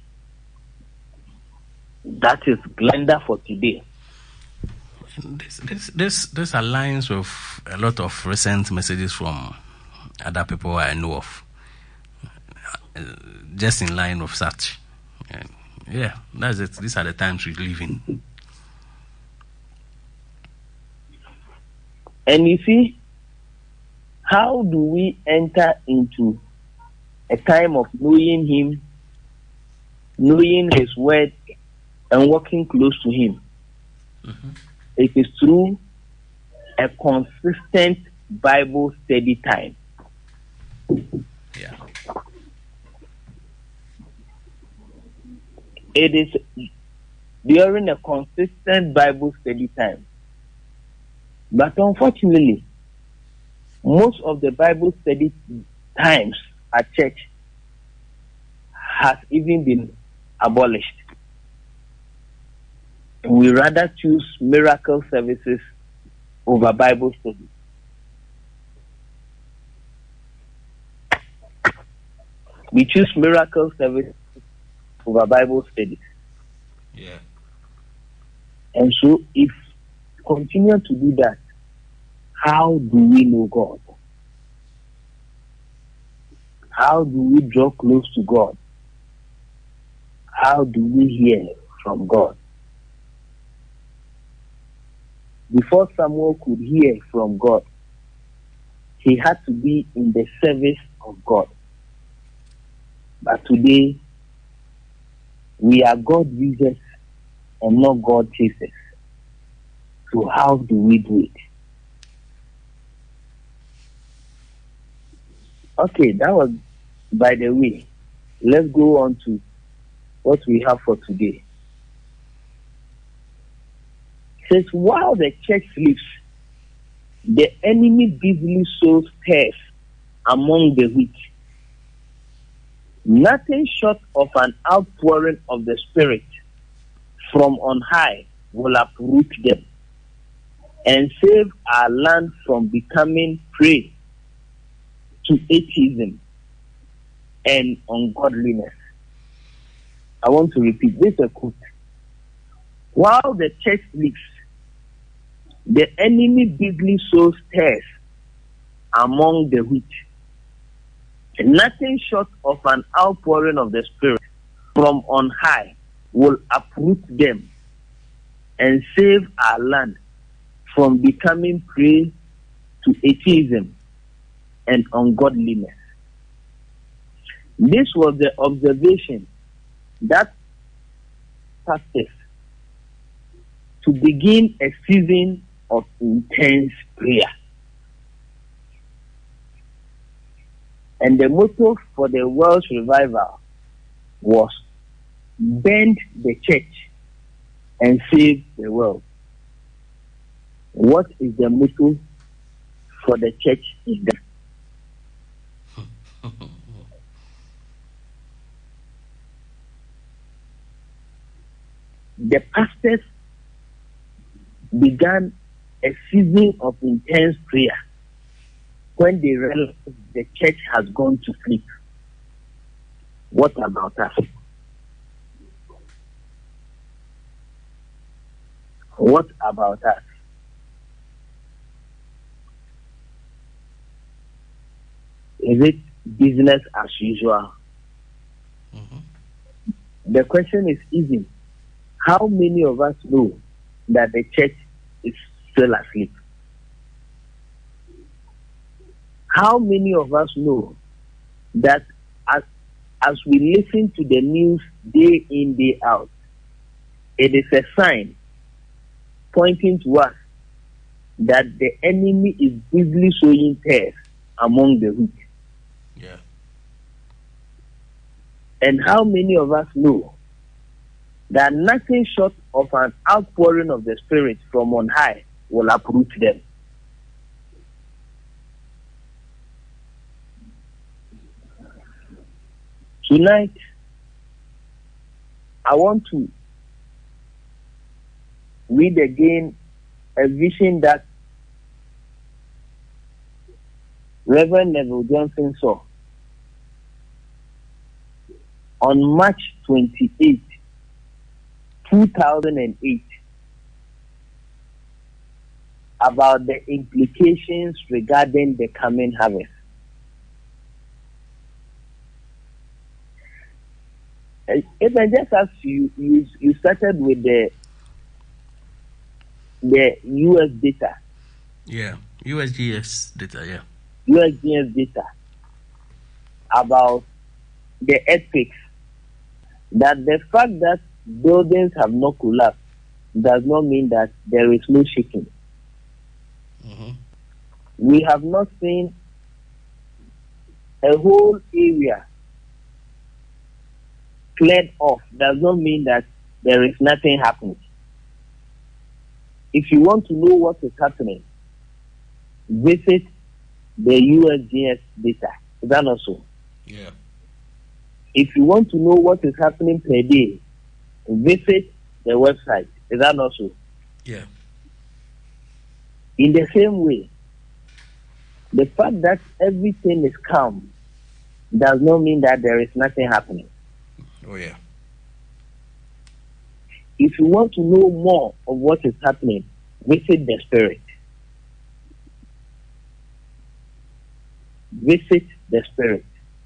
D: That is Glenda for today.
C: This, this, this, this aligns with a lot of recent messages from other people I know of, uh, just in line of such. Uh, yeah, that's it. These are the times we live in.
D: And you see, how do we enter into a time of knowing Him, knowing His word, and walking close to Him? Mm-hmm. It is through a consistent Bible study time.
C: Yeah.
D: It is during a consistent Bible study time. But unfortunately, most of the Bible study times at church has even been abolished. We rather choose miracle services over Bible study. We choose miracle service over Bible studies.
C: Yeah.
D: And so if we continue to do that, how do we know God? How do we draw close to God? How do we hear from God? Before Samuel could hear from God, he had to be in the service of God. But today, we are God users and not God chasers. So how do we do it? Okay, that was by the way. Let's go on to what we have for today. It says, while the church sleeps, the enemy busily sows tares among the wheat. Nothing short of an outpouring of the Spirit from on high will uproot them and save our land from becoming prey to atheism and ungodliness. I want to repeat this a quote. While the church sleeps, the enemy busily sows tares among the wheat. Nothing short of an outpouring of the Spirit from on high will uproot them and save our land from becoming prey to atheism and ungodliness. This was the observation that pastors to begin a season of intense prayer. And the motto for the Welsh revival was bend the church and save the world. What is the motto for the church in that? The pastors began a season of intense prayer when they realized the church has gone to sleep. What about us? What about us? Is it business as usual? Mm-hmm. The question is easy. How many of us know that the church is still asleep? How many of us know that as, as we listen to the news day in, day out, it is a sign pointing to us that the enemy is busily sowing tares among the wheat?
C: Yeah.
D: And how many of us know that nothing short of an outpouring of the Spirit from on high will uproot them? Tonight, I want to read again a vision that Reverend Neville Johnson saw on March twenty-eighth, two thousand eight, about the implications regarding the coming harvest. If I just ask you, you, you started with the the U S data.
C: Yeah, U S G S data, yeah.
D: U S G S data about the earthquakes. That the fact that buildings have not collapsed does not mean that there is no shaking. Mm-hmm. We have not seen a whole area cleared off, does not mean that there is nothing happening. If you want to know what is happening, visit the U S G S data. Is that not so?
C: Yeah.
D: If you want to know what is happening per day, visit the website. Is that not so?
C: Yeah.
D: In the same way, the fact that everything is calm does not mean that there is nothing happening.
E: Oh, yeah.
D: If you want to know more of what is happening, visit the spirit. Visit the spirit.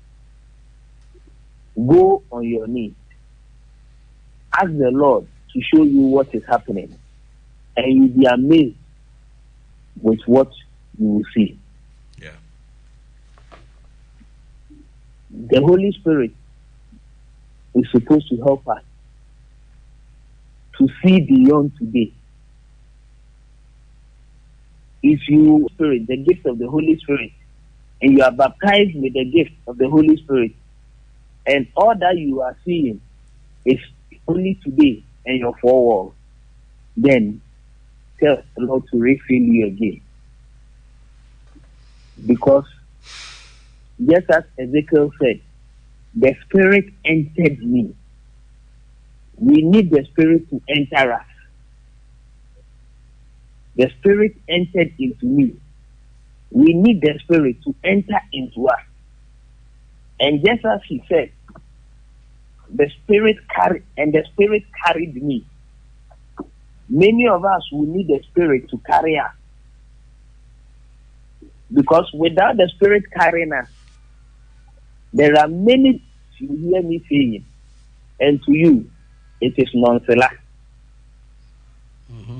D: Go on your knees. Ask the Lord to show you what is happening. And you'll be amazed with what you will see.
E: Yeah.
D: The Holy Spirit is supposed to help us to see beyond today. If you spirit, the gift of the Holy Spirit, and you are baptized with the gift of the Holy Spirit, and all that you are seeing is only today and your four walls, then tell the Lord to refill you again. Because just as Ezekiel said, the Spirit entered me. We need the Spirit to enter us. The Spirit entered into me. We need the Spirit to enter into us. And just as he said, the Spirit carried, and the Spirit carried me. Many of us will need the Spirit to carry us. Because without the Spirit carrying us, there are many, you hear me saying, and to you, it is nonchalant.
C: Mm-hmm.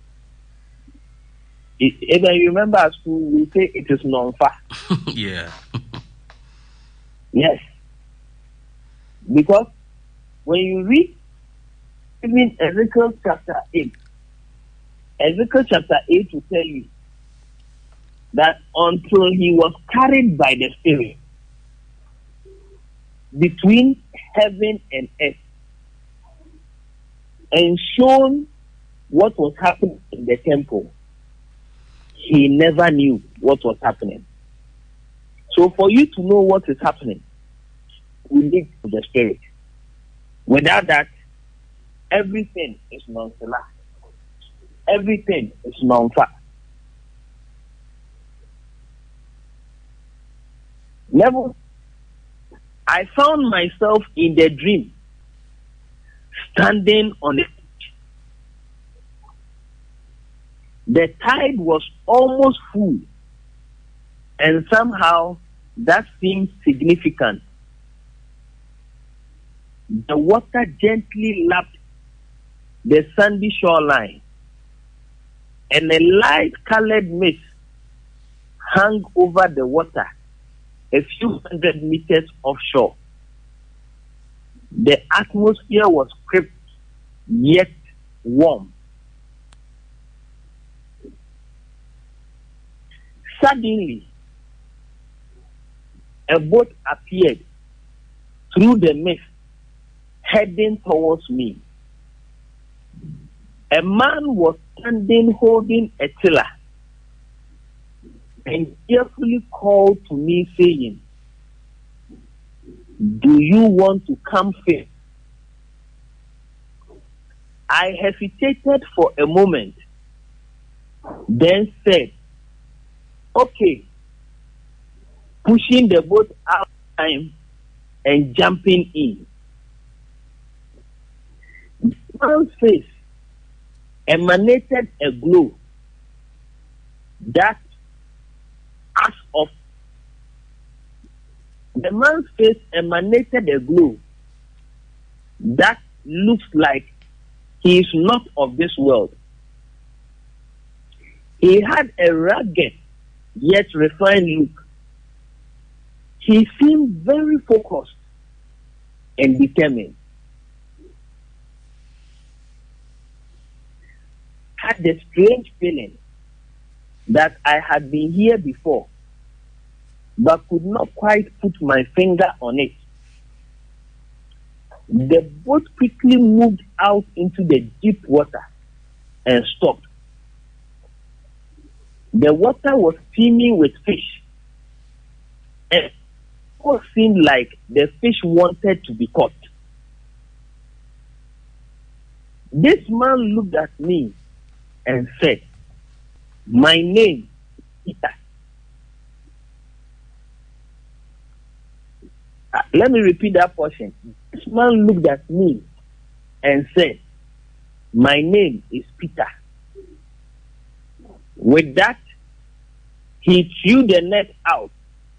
D: If you remember at school, we say it is non-fa.
C: Yeah.
D: Yes. Because when you read even Ezekiel chapter eight, Ezekiel chapter eight will tell you that until he was carried by the Spirit between heaven and earth and shown what was happening in the temple, he never knew what was happening. So for you to know what is happening, we need the Spirit. Without that, everything is nonchalant. Everything is non-fact. Level. I found myself in the dream, standing on it. The tide was almost full, and somehow that seemed significant. The water gently lapped the sandy shoreline, and a light-colored mist hung over the water a few hundred meters offshore. The atmosphere was crisp yet warm. Suddenly, a boat appeared through the mist, heading towards me. A man was standing holding a tiller and carefully called to me, saying, "Do you want to come fish?" I hesitated for a moment, then said, "Okay," pushing the boat out of time and jumping in. The man's face emanated a glow that as of the man's face emanated a glow that looks like he is not of this world. He had a rugged yet refined look. He seemed very focused and determined. Had the strange feeling that I had been here before, but could not quite put my finger on it. The boat quickly moved out into the deep water and stopped. The water was teeming with fish, and it seemed like the fish wanted to be caught. This man looked at me and said, My name is Peter. Uh, let me repeat that portion. This man looked at me and said, my name is Peter. With that, he threw the net out.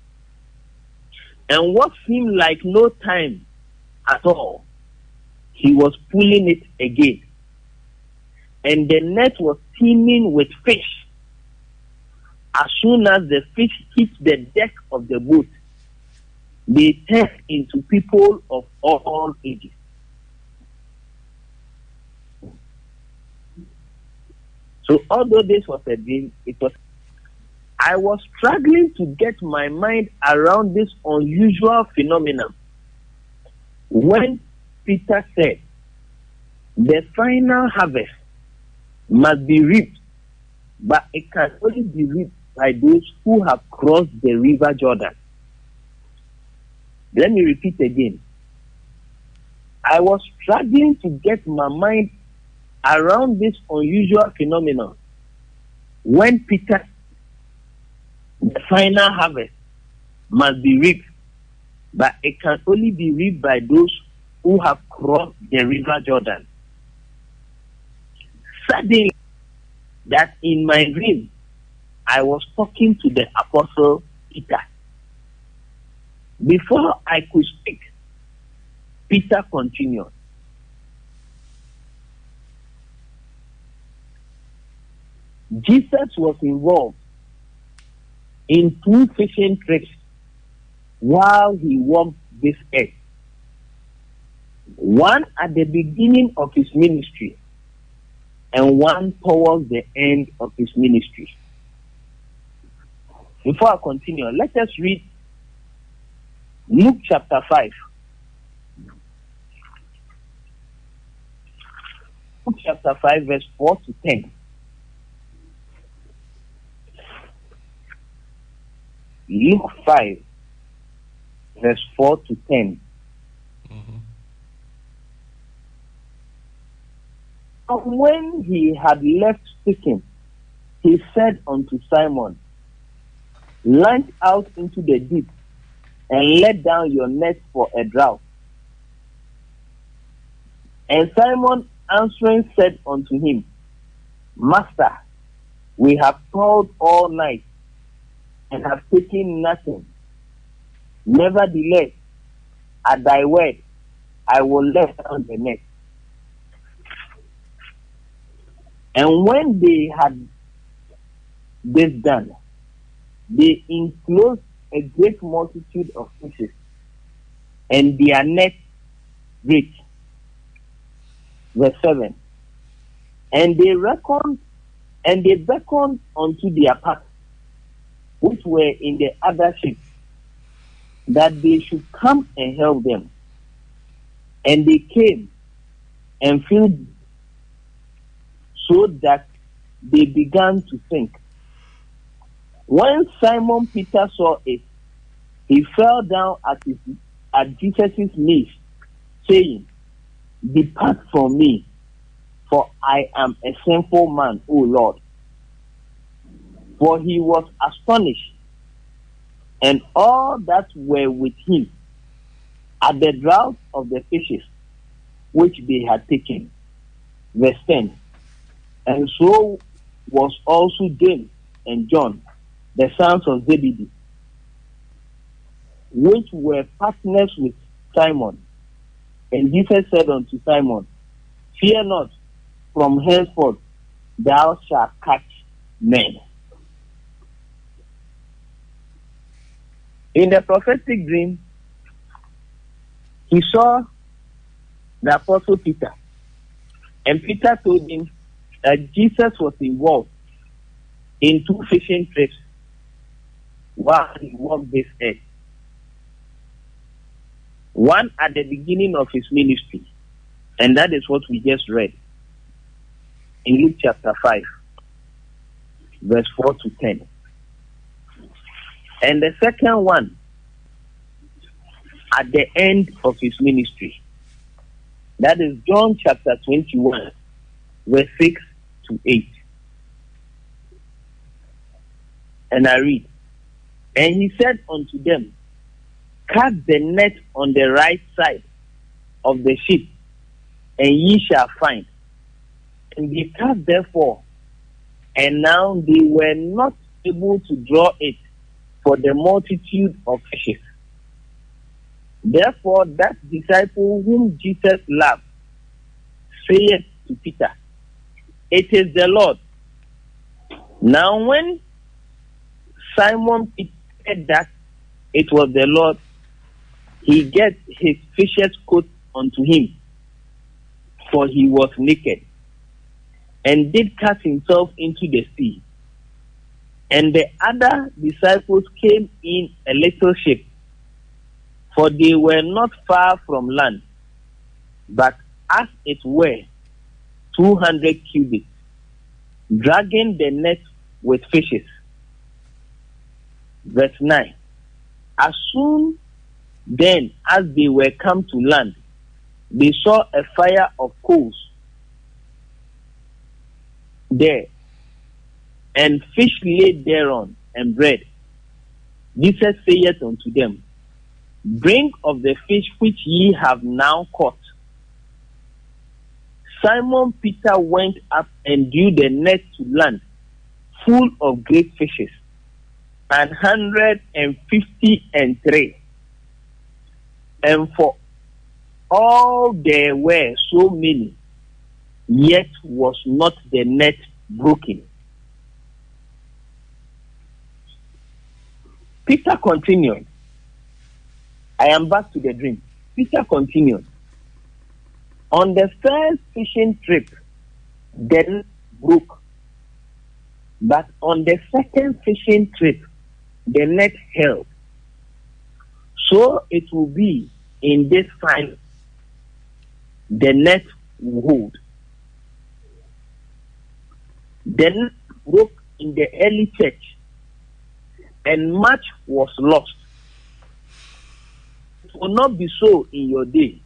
D: And what seemed like no time at all, he was pulling it again. And the net was teeming with fish. As soon as the fish hit the deck of the boat, they turned into people of all ages. So although this was a dream, it was I was struggling to get my mind around this unusual phenomenon when Peter said, the final harvest must be reaped, but it can only be reaped by those who have crossed the river Jordan. Let me repeat again. I was struggling to get my mind around this unusual phenomenon when Peter, the final harvest must be reaped, but it can only be reaped by those who have crossed the river Jordan. Suddenly, that in my dream, I was talking to the apostle Peter. Before I could speak, Peter continued. Jesus was involved in two fishing trips while he walked this earth. One at the beginning of his ministry and one towards the end of his ministry. Before I continue, let us read Luke chapter five. Luke chapter five, verse four to ten. Luke five, verse four to ten.
C: Mm-hmm.
D: And when he had left speaking, he said unto Simon, launch out into the deep and let down your net for a draught. And Simon answering said unto him, Master, we have toiled all night and have taken nothing. Nevertheless, at thy word, I will let down the net. And when they had this done, they enclosed a great multitude of fishes, and their net brake. Verse seven. And they reckoned, and they beckoned unto their partners, which were in the other ships, that they should come and help them. And they came and filled, so that they began to sink. When Simon Peter saw it, he fell down at, his, at Jesus' knees, saying, Depart from me, for I am a sinful man, O Lord. For he was astonished, and all that were with him, at the draught of the fishes which they had taken. Verse ten. And so was also James and John, the sons of Zebedee, which were partners with Simon. And Jesus said unto Simon, Fear not, from henceforth thou shalt catch men. In the prophetic dream, he saw the apostle Peter, and Peter told him that Jesus was involved in two fishing trips while he walked this earth. One at the beginning of his ministry, and that is what we just read in Luke chapter five, verse four to ten. And the second one at the end of his ministry, that is John chapter twenty-one, verse six to eight. And I read, and he said unto them, cast the net on the right side of the ship, and ye shall find. And they cast therefore, and now they were not able to draw it for the multitude of fishes. Therefore that disciple whom Jesus loved saith to Peter, it is the Lord. Now when Simon Peter said that it was the Lord, he get his fisher's coat unto him, for he was naked, and did cast himself into the sea. And the other disciples came in a little ship, for they were not far from land, but as it were two hundred cubits, dragging the net with fishes. Verse nine. As soon then as they were come to land, they saw a fire of coals there, and fish laid thereon, and bread. Jesus saith unto them, bring of the fish which ye have now caught. Simon Peter went up and drew the net to land, full of great fishes, an hundred and fifty and three. And for all there were so many, yet was not the net broken. Peter continued. I am back to the dream. Peter continued. On the first fishing trip, the net broke. But on the second fishing trip, the net held. So it will be in this time, the net will hold. The net broke in the early church, and much was lost. It will not be so in your day.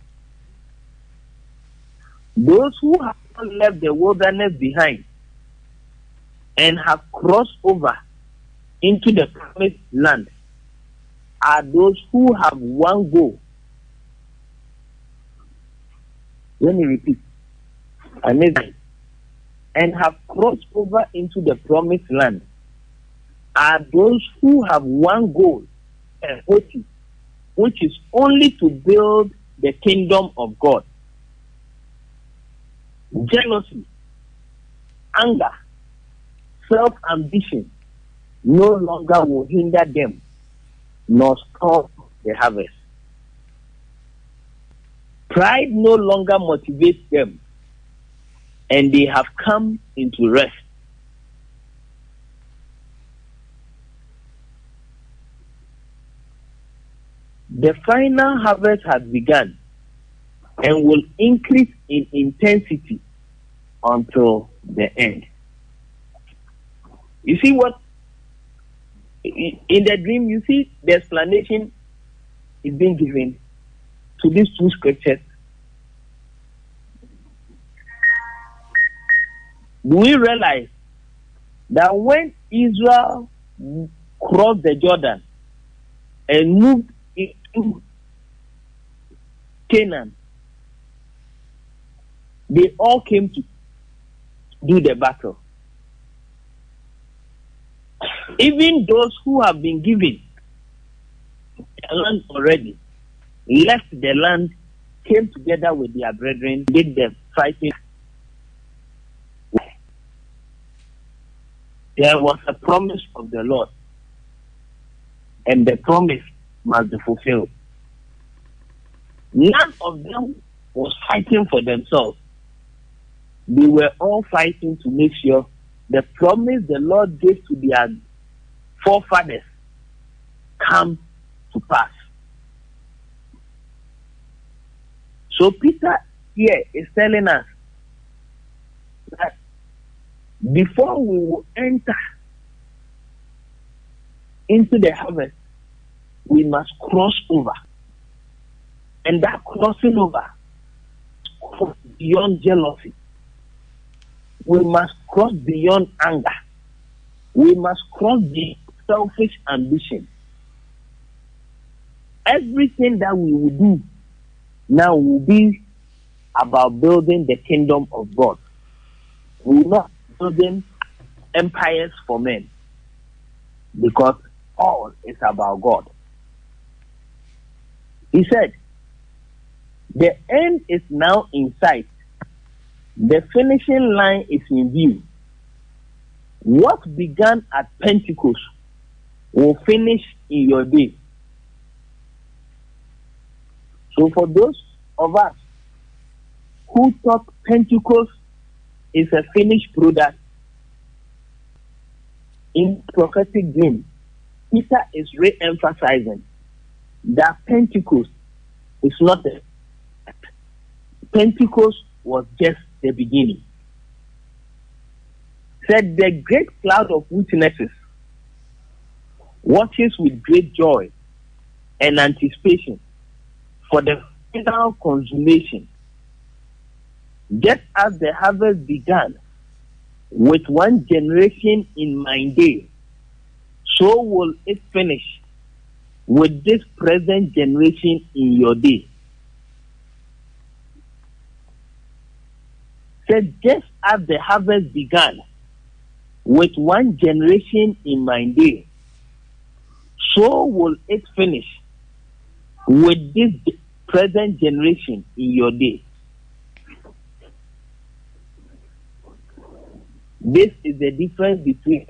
D: Those who have not left the wilderness behind and have crossed over into the promised land are those who have one goal. Let me repeat. Amazing. And have crossed over into the promised land are those who have one goal and motive, which is only to build the kingdom of God. Jealousy, anger, self-ambition no longer will hinder them nor stop the harvest. Pride no longer motivates them, and they have come into rest. The final harvest has begun and will increase in intensity until the end. You see what? In the dream, you see the explanation is being given to these two scriptures. Do we realize that when Israel crossed the Jordan and moved into Canaan, they all came to do the battle? Even those who have been given the land already left the land, came together with their brethren, did the fighting. There was a promise of the Lord, and the promise must be fulfilled. None of them was fighting for themselves. They were all fighting to make sure the promise the Lord gave to their forefathers come to pass. So Peter here is telling us that before we will enter into the harvest, we must cross over. And that crossing over cross beyond jealousy. We must cross beyond anger. We must cross beyond selfish ambition. Everything that we will do now will be about building the kingdom of God. We will not building empires for men, because all is about God. He said, the end is now in sight. The finishing line is in view. What began at Pentecost will finish in your day. So for those of us who thought Pentecost is a finished product, in prophetic dream, Peter is re-emphasizing that Pentecost is not a Pentecost was just the beginning. Said the great cloud of witnesses watches with great joy and anticipation for the final consummation. Just as the harvest began with one generation in my day, so will it finish with this present generation in your day. Said just as the harvest began with one generation in my day, so will it finish with this present generation in your day. This is the difference between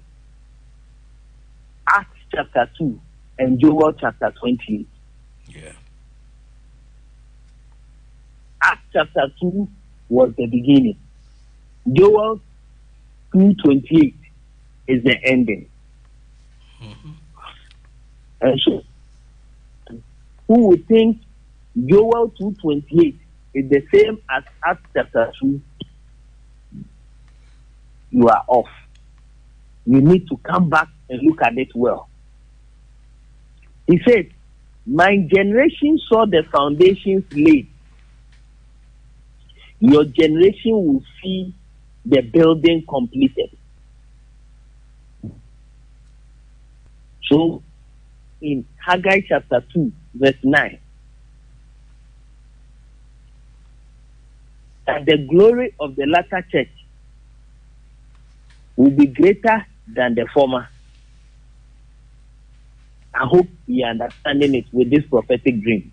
D: Acts chapter two and Joel chapter twenty-eight.
C: Yeah.
D: Acts chapter two was the beginning. Joel two twenty-eight is the ending.
C: Mm-hmm.
D: And so, who would think Joel two twenty-eight is the same as Acts chapter two? You are off. You need to come back and look at it well. He said, my generation saw the foundations laid. Your generation will see the building completed. So, in Haggai chapter two, verse nine, that the glory of the latter church will be greater than the former. I hope you are understanding it with this prophetic dream.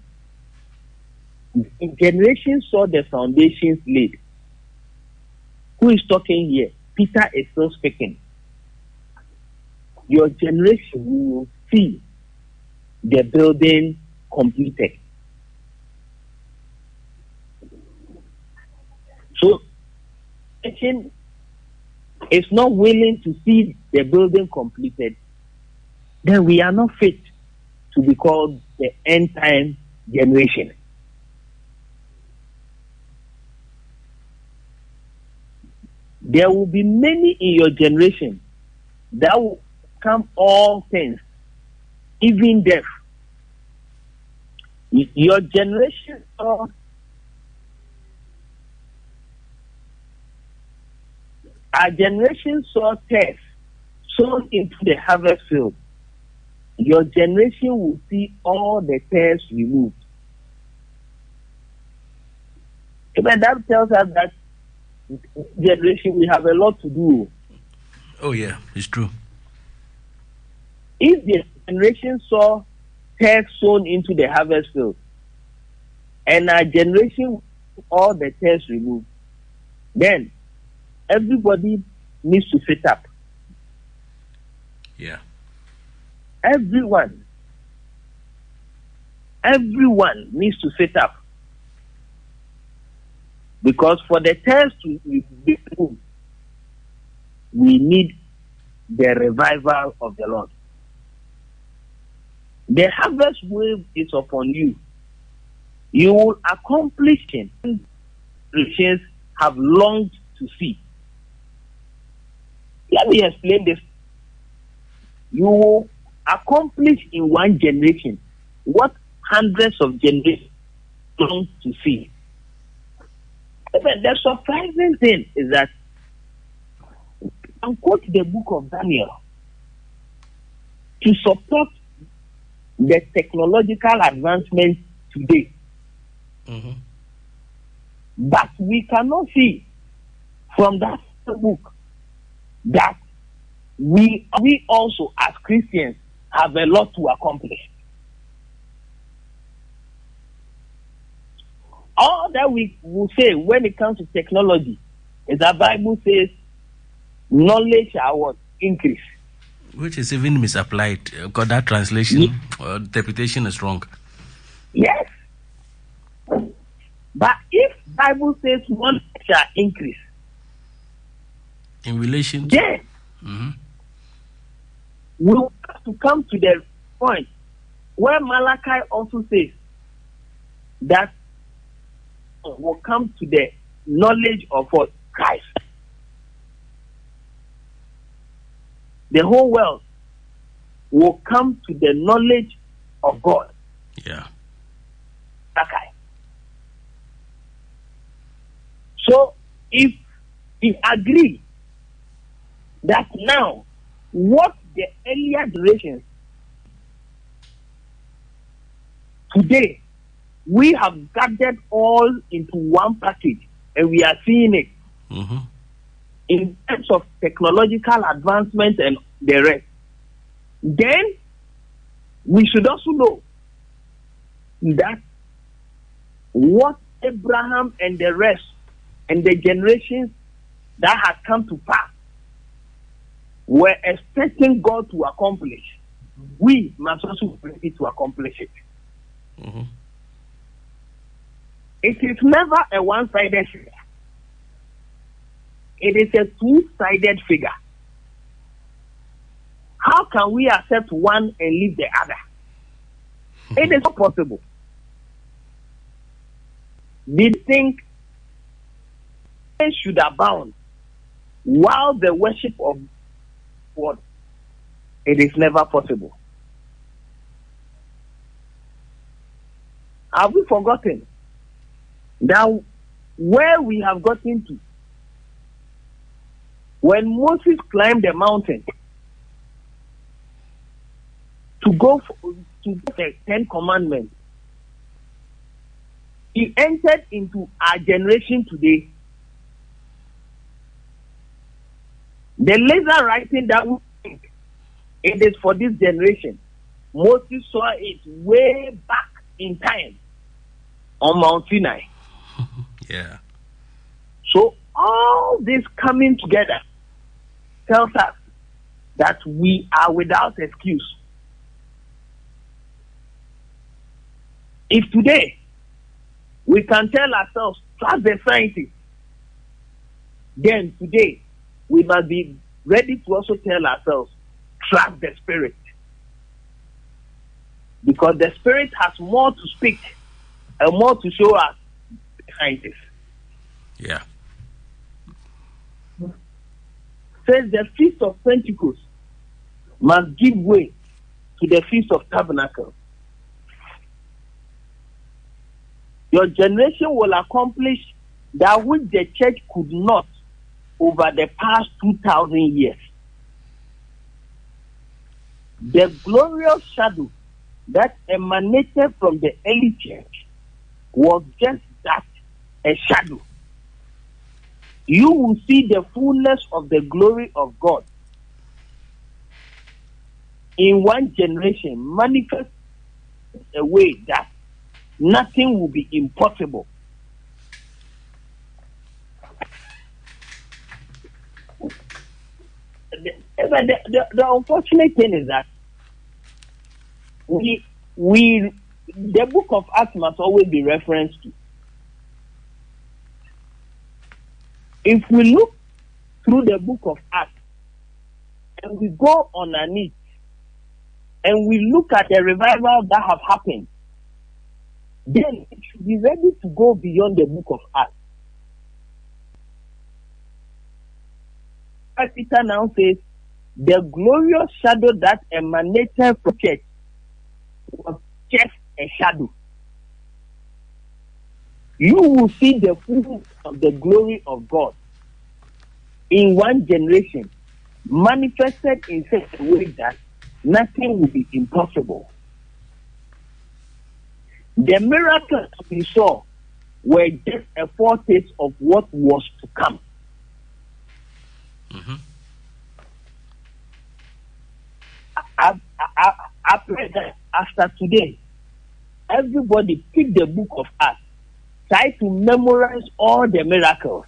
D: In generation saw the foundations laid. Who is talking here? Peter is still speaking. Your generation will see the building completed. So, nation is not willing to see the building completed, then we are not fit to be called the end time generation. There will be many in your generation that will come all things, even death. Your generation saw our generation saw tares sown into the harvest field. Your generation will see all the tares removed. But that tells us that generation we have a lot to do.
C: Oh yeah, it's true.
D: If the generation saw tares sown into the harvest field, and our generation all the tares removed, then everybody needs to fit up.
C: Yeah.
D: Everyone. Everyone needs to fit up. Because for the tares to be removed, we need the revival of the Lord. The harvest wave is upon you. You will accomplish things Christians have longed to see. Let me explain this. You will accomplish in one generation what hundreds of generations long to see. But the surprising thing is that, and quote the book of Daniel, to support the technological advancement today.
C: Mm-hmm.
D: But we cannot see from that book that we we also as Christians have a lot to accomplish. All that we will say when it comes to technology is that Bible says knowledge shall what? Increase.
C: Which is even misapplied, because that translation
D: Yeah.
C: or interpretation is wrong.
D: Yes. But if Bible says knowledge shall increase,
C: In relation to...
D: then
C: Mm-hmm.
D: we will have to come to the point where Malachi also says that will come to the knowledge of what? Christ. The whole world will come to the knowledge of God.
C: Yeah.
D: Okay. So if we agree that now what the earlier generations today we have gathered all into one package and we are seeing it
C: Mm-hmm.
D: in terms of technological advancement and the rest, then we should also know that what Abraham and the rest and the generations that have come to pass were expecting God to accomplish, we must also be ready to accomplish it.
C: Mm-hmm.
D: It is never a one-sided figure. It is a two-sided figure. How can we accept one and leave the other? It is not possible. We think they should abound while the worship of God, it is never possible. Have we forgotten that where we have gotten to, when Moses climbed the mountain to go for, to get the Ten Commandments, he entered into our generation today. The laser writing that we think it is for this generation, Moses saw it way back in time on Mount Sinai.
C: Yeah.
D: So all this coming together tells us that we are without excuse. If today we can tell ourselves, trust the scientists, then today we must be ready to also tell ourselves, trust the Spirit. Because the Spirit has more to speak and more to show us behind this.
C: Yeah.
D: Says the Feast of Pentecost must give way to the Feast of Tabernacles. Your generation will accomplish that which the church could not over the past two thousand years. The glorious shadow that emanated from the early church was just that, a shadow. You will see the fullness of the glory of God in one generation manifest a way that nothing will be impossible. The, the, the, the unfortunate thing is that we we the book of Acts must always be referenced to. If we look through the book of Acts and we go on our knees and we look at the revival that have happened, then it should be ready to go beyond the book of Acts. As Peter now says, the glorious shadow that emanated from church was just a shadow. You will see the fullness of the glory of God in one generation manifested in such a way that nothing will be impossible. The miracles we saw were just a foretaste of what was to come.
C: Mm-hmm.
D: I, I, I pray that after today, everybody pick the book of Acts, try to memorize all the miracles.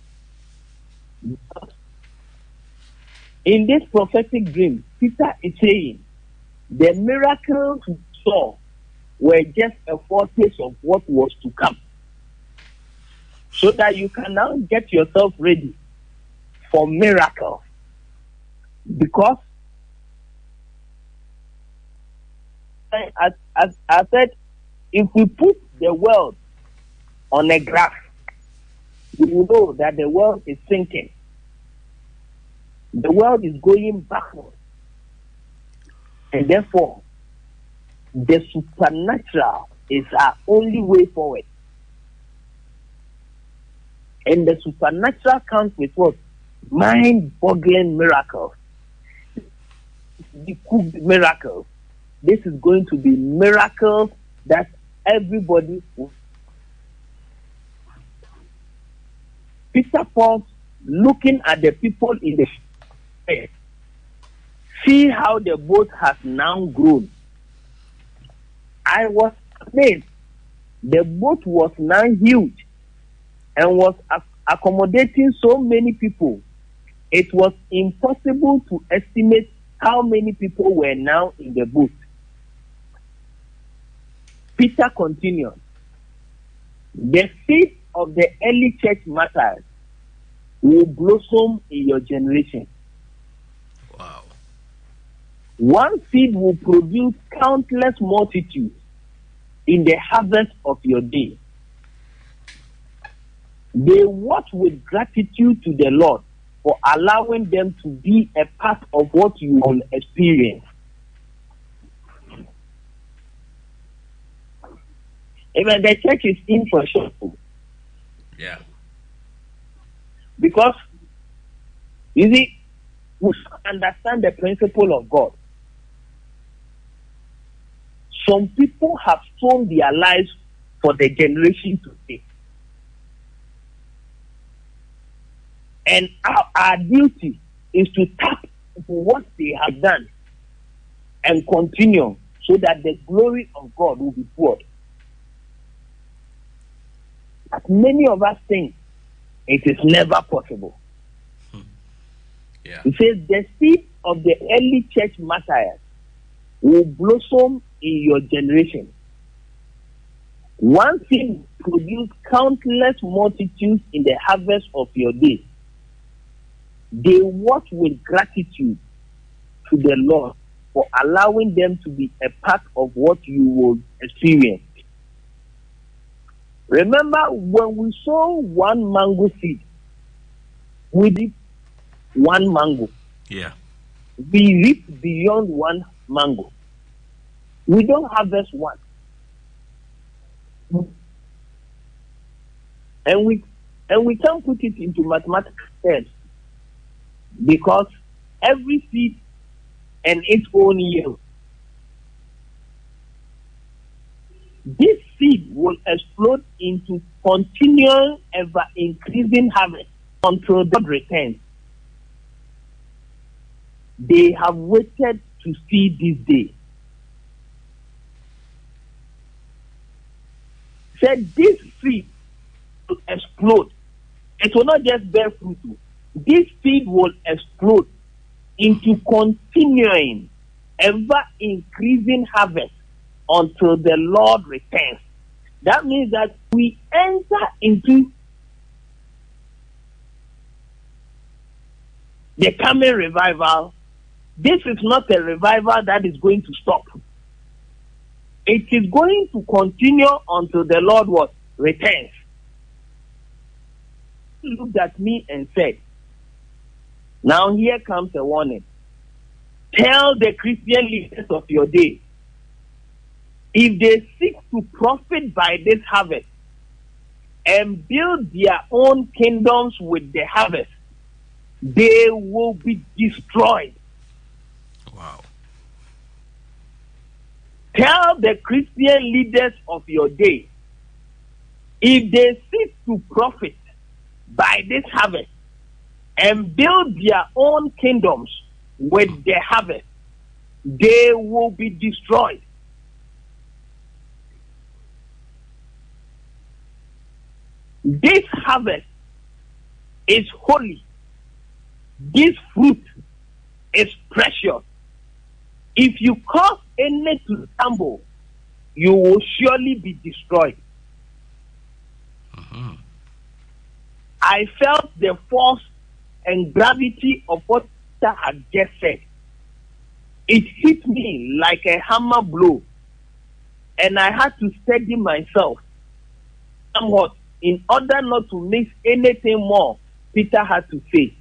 D: In this prophetic dream, Peter is saying, the miracles we saw were just a foretaste of what was to come. So that you can now get yourself ready for miracles. Because, as, as I said, if we put the world on a graph, we will know that the world is sinking. The world is going backward. And therefore, the supernatural is our only way forward. And the supernatural comes with what? Mind-boggling miracles. The cooked miracles. This is going to be miracles that everybody will. Peter Paul, looking at the people in the fair, see how the boat has now grown. I was amazed. The boat was now huge and was ac- accommodating so many people. It was impossible to estimate how many people were now in the boat. Peter continued. The seed of the early church martyrs will blossom in your generation.
C: Wow.
D: One seed will produce countless multitudes in the harvest of your day. They watch with gratitude to the Lord for allowing them to be a part of what you will experience. Even the church is in for trouble.
C: Yeah.
D: Because, you see, we understand the principle of God. Some people have sown their lives for the generation today. And our, our duty is to tap into what they have done and continue so that the glory of God will be poured. But many of us think it is never possible.
C: Hmm. Yeah.
D: It says the seed of the early church martyrs will blossom in your generation. One seed produce countless multitudes in the harvest of your day. They watch with gratitude to the Lord for allowing them to be a part of what you will experience. Remember, when we sow one mango seed, we reap one mango.
C: Yeah.
D: We reap beyond one mango. We don't harvest one. And we and we can put it into mathematical terms because every seed and its own yield. This seed will explode into continual, ever increasing harvest until God returns. They have waited to see this day. Said this seed will explode. It will not just bear fruit. This seed will explode into continuing, ever increasing harvest until the Lord returns. That means that we enter into the coming revival. This is not a revival that is going to stop. It is going to continue until the Lord what? Returns. He looked at me and said, now here comes a warning. Tell the Christian leaders of your day, if they seek to profit by this harvest and build their own kingdoms with the harvest, they will be destroyed.
C: Wow.
D: Tell the Christian leaders of your day, if they seek to profit by this harvest and build their own kingdoms with the harvest, they will be destroyed. This harvest is holy. This fruit is precious. If you cause any to stumble, you will surely be destroyed.
C: Mm-hmm.
D: I felt the force and gravity of what I had just said. It hit me like a hammer blow, and I had to steady myself somewhat in order not to miss anything more Peter had to say.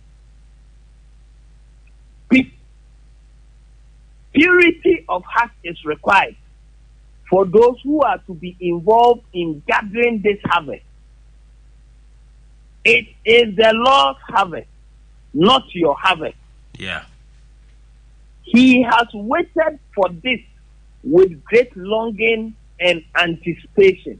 D: Purity of heart is required for those who are to be involved in gathering this harvest. It is the Lord's harvest, not your harvest.
C: Yeah.
D: He has waited for this with great longing and anticipation.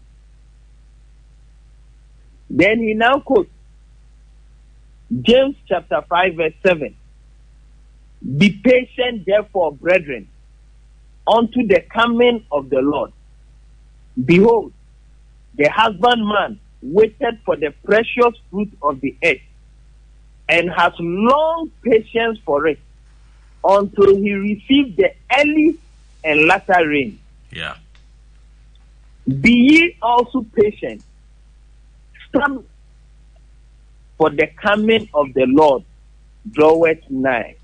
D: Then he now quotes James chapter five verse seven. Be patient, therefore, brethren, unto the coming of the Lord. Behold, the husbandman waited for the precious fruit of the earth, and has long patience for it, until he received the early and latter rain.
C: Yeah.
D: Be ye also patient, stand, for the coming of the Lord draweth nigh.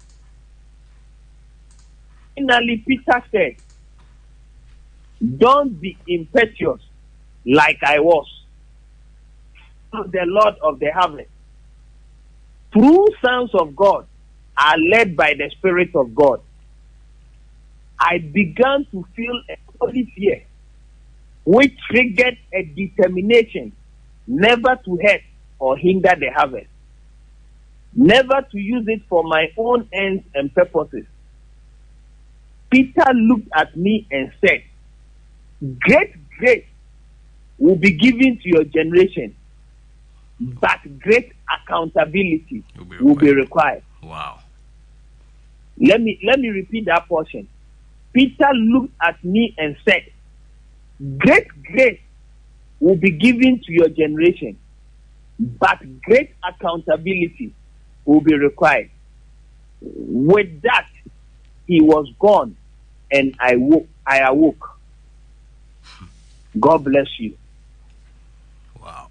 D: Finally, Peter said, don't be impetuous like I was. The Lord of the harvest. True sons of God are led by the Spirit of God. I began to feel a holy fear, which triggered a determination never to hurt or hinder the harvest, never to use it for my own ends and purposes. Peter looked at me and said, great grace will be given to your generation, but great accountability will be, will be required.
C: Wow.
D: Let me let me repeat that portion. Peter looked at me and said, great grace will be given to your generation, but great accountability will be required. With that, he was gone, and I woke. I awoke. God bless you.
C: Wow.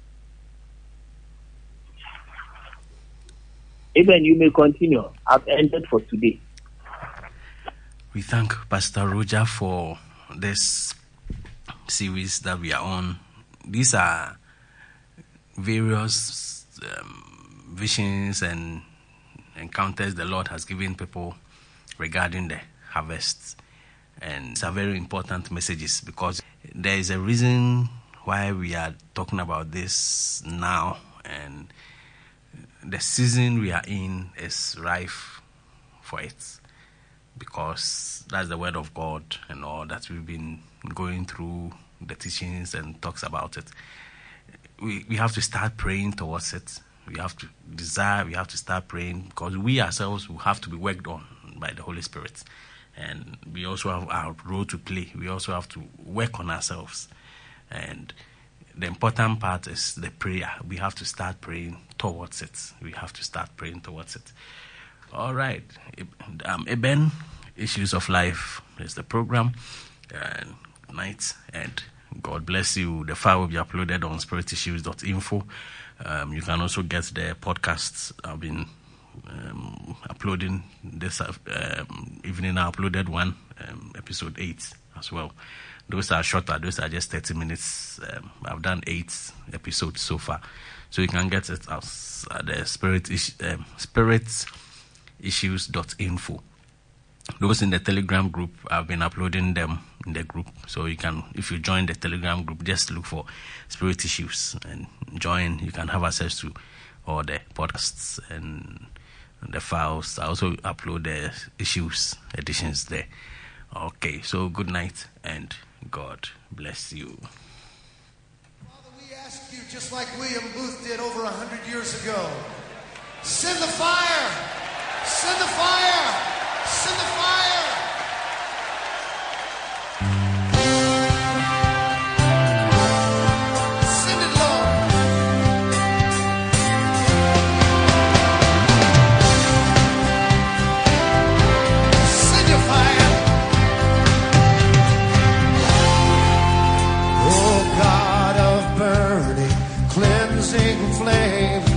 D: Even you may continue. I've ended for today.
C: We thank Pastor Roger for this series that we are on. These are various um, visions and encounters the Lord has given people regarding the harvest, and it's a very important messages, because there is a reason why we are talking about this now, and the season we are in is rife for it, because that's the word of God and all that we've been going through, the teachings and talks about it. We we have to start praying towards it. We have to desire, we have to start praying, because we ourselves will have to be worked on by the Holy Spirit. And we also have our role to play. We also have to work on ourselves. And the important part is the prayer. We have to start praying towards it. We have to start praying towards it. All right. Um, Eben, Issues of Life is the program. And night. And God bless you. The file will be uploaded on spirit issues dot info. Um, you can also get the podcasts. I've been um, uploading this um, evening. I uploaded one, um, episode eight as well. Those are shorter. Those are just thirty minutes. Um, I've done eight episodes so far, so you can get it as at the spirit is, um, spirit issues dot info. Those in the Telegram group, I've been uploading them in the group. So you can, if you join the Telegram group, just look for Spirit Issues and join. You can have access to all the podcasts and the files. I also upload the issues editions there. Okay, so good night and God bless you.
E: Father, we ask you, just like William Booth did over a hundred years ago, send the fire! Send the fire! Send the fire! Send it, Lord! Send your fire! Oh God of burning, cleansing flame,